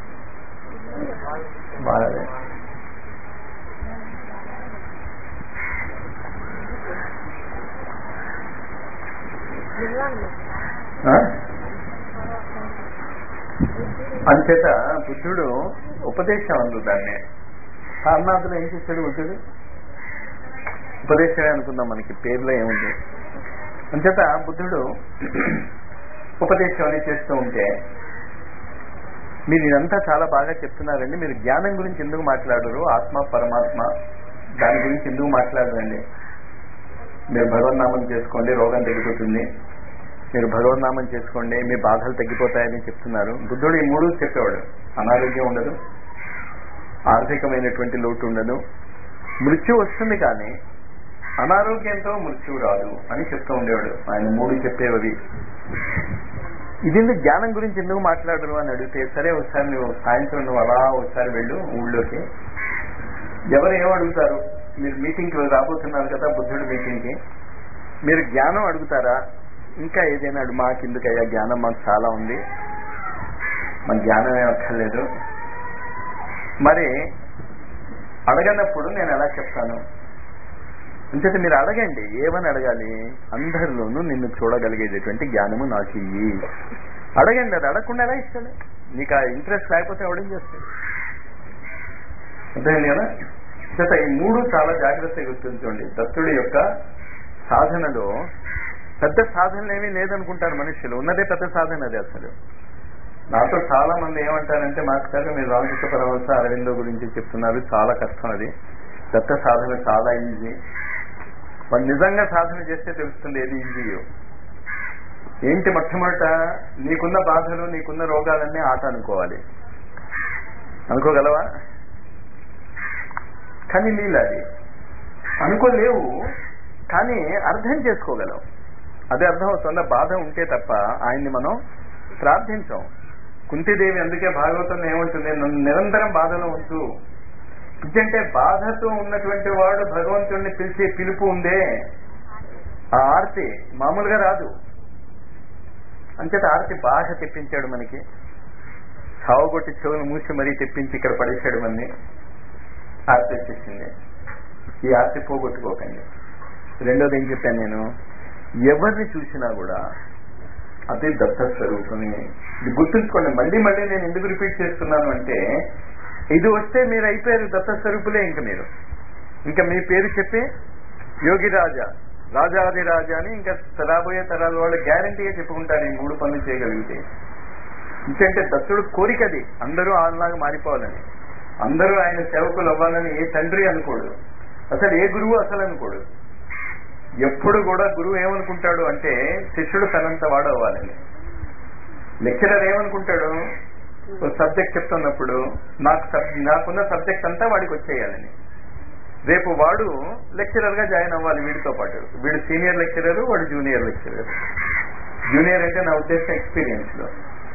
[SPEAKER 1] బాగా అంచేత బుద్ధుడు ఉపదేశం అందు దాన్ని. సారనాథులు ఏం చేశాడు బుద్ధుడు? ఉపదేశమే అనుకుందాం, మనకి పేర్లో ఏముంది. అంచేత బుద్ధుడు ఉపదేశం అని చేస్తూ ఉంటే, మీరు ఇదంతా చాలా బాగా చెప్తున్నారండి, మీరు జ్ఞానం గురించి ఎందుకు మాట్లాడరు? ఆత్మ పరమాత్మ దాని గురించి ఎందుకు మాట్లాడరండి? మీరు భగవన్నామం చేసుకోండి, రోగం తగ్గిపోతుంది, మీరు భగవన్నామం చేసుకోండి, మీ బాధలు తగ్గిపోతాయని చెప్తున్నారు. బుద్ధుడు ఈ మూడు చెప్పేవాడు. అనారోగ్యం ఉండదు, ఆర్థికమైనటువంటి లోటు ఉండదు, మృత్యు వస్తుంది కానీ అనారోగ్యంతో మృత్యువు రాదు అని చెప్తూ ఉండేవాడు. ఆయన మూడు చెప్పేవది. ఇది జ్ఞానం గురించి ఎందుకు మాట్లాడరు అని అడిగితే, సరే ఒకసారి నువ్వు సాయంత్రం నువ్వు అలా ఒకసారి వెళ్ళు ఊళ్ళోకి, ఎవరు ఏం అడుగుతారు? మీరు మీటింగ్కి రాబోతున్నారు కదా, బుద్ధుడు మీటింగ్కి, మీరు జ్ఞానం అడుగుతారా? ఇంకా ఏదైనా అడుగు. మాకు ఎందుకయ్యా జ్ఞానం, మాకు చాలా ఉంది, మాకు జ్ఞానం ఏం అక్కర్లేదు. మరి అడగనప్పుడు నేను ఎలా చెప్తాను? అంచేత మీరు అడగండి. ఏమని అడగాలి? అందరిలోనూ నిన్ను చూడగలిగేటటువంటి జ్ఞానము నాకు ఇయ్యి అడగండి. అది అడగకుండా ఎలా ఇస్తాడు? నీకు ఆ ఇంట్రెస్ట్ లేకపోతే ఎవడేం చేస్తాడు? అర్థమైంది కదా? చేత ఈ మూడు చాలా జాగ్రత్తగా గుర్తుంచుకోండి. దత్తుడి యొక్క సాధనలో పెద్ద సాధనలు ఏమీ లేదనుకుంటారు మనుషులు, ఉన్నదే పెద్ద సాధన అది. అసలు నాతో చాలా మంది ఏమంటారంటే, మాస్టర్ మీరు రామకృష్ణ పరమహంస అరవిందో గురించి చెప్తున్నారు, చాలా కష్టం అది, దత్త సాధన చాలా ఈజీ. వాళ్ళు నిజంగా సాధన చేస్తే తెలుస్తుంది ఏది ఈజీయో. ఏంటి? మొట్టమొదట నీకున్న బాధలు, నీకున్న రోగాలన్నీ ఆట అనుకోవాలి. అనుకోగలవా? కానీ నీళ్ళది అనుకోలేవు, కానీ అర్థం చేసుకోగలవు. అదే అర్థం అవుతుందా? బాధ ఉంటే తప్ప ఆయన్ని మనం ప్రార్థించాం. కుంతిదేవి అందుకే భాగవతం ఏమంటుంది? నన్ను నిరంతరం బాధలో ఉంచు. ఎందుకంటే బాధతో ఉన్నటువంటి వాడు భగవంతుడిని పిలిచే పిలుపు ఉందే, ఆ ఆర్తి మామూలుగా రాదు. అంచేత ఆర్తి బాగా తెప్పించాడు మనకి, సావుగొట్టి చెవులు మూసి మరీ తెప్పించి ఇక్కడ పడేశాడు మనని. ఆర్తి వచ్చేసింది. ఈ ఆర్తి పోగొట్టుకోకండి. రెండోది ఏం చెప్పాను నేను? ఎవరిని చూసినా కూడా అదే దత్త స్వరూపమే. ఇది గుర్తుంచుకోండి. మళ్ళీ మళ్ళీ నేను ఎందుకు రిపీట్ చేస్తున్నాను అంటే, ఇది వస్తే మీరు అయిపోయారు దత్త స్వరూపులే. ఇంక మీరు ఇంకా మీ పేరు చెప్పి యోగి రాజా, రాజాది రాజా అని ఇంకా రాబోయే తరాల వాళ్ళు గ్యారంటీగా చెప్పుకుంటారు ఈ మూడు పనులు చేయగలిగితే. ఎందుకంటే దత్తుడు కోరికది అందరూ ఆయనలాగా మారిపోవాలని, అందరూ ఆయన సేవకులు అవ్వాలని ఏ తండ్రి అనుకోడు, అసలు ఏ గురువు అసలు అనుకోడు. ఎప్పుడు కూడా గురువు ఏమనుకుంటాడు అంటే శిష్యుడు తనంత వాడు అవ్వాలని. లెక్చరర్ ఏమనుకుంటాడు? సబ్జెక్ట్ చెప్తున్నప్పుడు నాకు నాకున్న సబ్జెక్ట్ అంతా వాడికి వచ్చేయాలని. రేపు వాడు లెక్చరర్ గా జాయిన్ అవ్వాలి వీడితో పాటు. వీడు సీనియర్ లెక్చరర్, వాడు జూనియర్ లెక్చరర్. జూనియర్ అంటే నా ఉద్దేశం ఎక్స్పీరియన్స్ లో.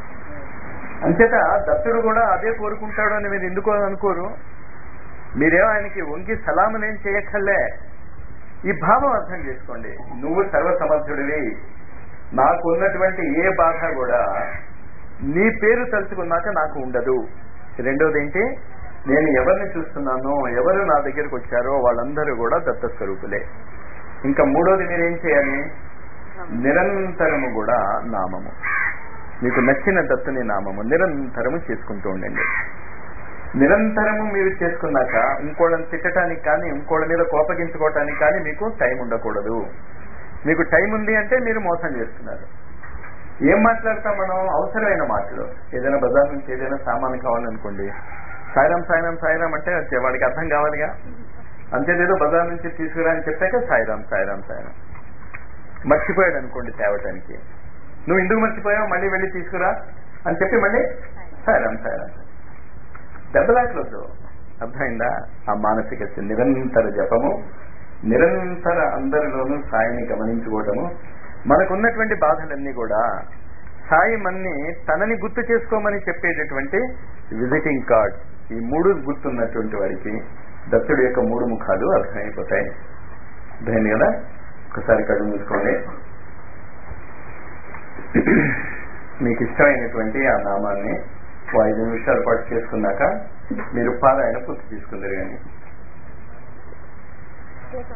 [SPEAKER 1] అంచేత దత్తుడు కూడా అదే కోరుకుంటాడు అని మీరు ఎందుకు అనుకోరు? మీరేమో ఆయనకి వంగి సలామునేం చేయక్కర్లే. ఈ భావం అర్థం చేసుకోండి. నువ్వు సర్వసమర్థుడివి, నాకున్నటువంటి ఏ బాధ కూడా నీ పేరు తలుచుకున్నాక నాకు ఉండదు. రెండోది ఏంటి? నేను ఎవరిని చూస్తున్నానో, ఎవరు నా దగ్గరకు వచ్చారో వాళ్ళందరూ కూడా దత్త స్వరూపులే. ఇంకా మూడోది మీరేం చేయాలి? నిరంతరము కూడా నామము, మీకు నచ్చిన దత్తుని నామము నిరంతరము చేసుకుంటూ ఉండండి. నిరంతరము మీరు చేసుకున్నాక ఇంకోళ్ళని తిట్టడానికి కానీ, ఇంకోళ్ళ మీద కోపగించుకోవటానికి కానీ మీకు టైం ఉండకూడదు. మీకు టైం ఉంది అంటే మీరు మోసం చేస్తున్నారు. ఏం మాట్లాడతాం మనం? అవసరమైన మాటలు. ఏదైనా బజార్ నుంచి ఏదైనా సామాను కావాలనుకోండి, సాయిరాం సాయిరాం సాయిరాం అంటే వాడికి అర్థం కావాలిగా. అంతేదేదో బజార్ నుంచి తీసుకురా అని చెప్పాక సాయిరాం సాయిరాం సాయిరాం. మర్చిపోయాడు అనుకోండి తేవటానికి, నువ్వు ఎందుకు మర్చిపోయావు, మళ్ళీ వెళ్ళి తీసుకురా అని చెప్పి మళ్ళీ సాయిరాం సాయిరాం. దెబ్బలాట్లొద్దు. అర్థమైందా? ఆ మానసిక నిరంతర జపము, నిరంతర అందరిలోనూ సాయిని గమనించుకోవటము. మనకున్నటువంటి బాధలన్నీ కూడా సాయి మన్ని తనని గుర్తు చేసుకోమని చెప్పేటటువంటి విజిటింగ్ కార్డ్. ఈ మూడు గుర్తున్నటువంటి వారికి దత్తుడి యొక్క మూడు ముఖాలు అర్థమైపోతాయి. అర్థమైంది కదా? ఒకసారి కళ్ళు మూసుకోండి. మీకు ఇష్టమైనటువంటి ఆ నామాన్ని ఓ ఐదు నిమిషాల పాటు చేసుకున్నాక మీరు పారాయణ పూర్తి తీసుకుందరు. కానీ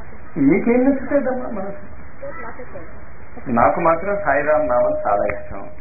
[SPEAKER 1] మీకేం నచ్చుతుందమ్మా మనసు? నాకు మాత్రం సాయిరామ్ నామం చాలా ఇష్టం.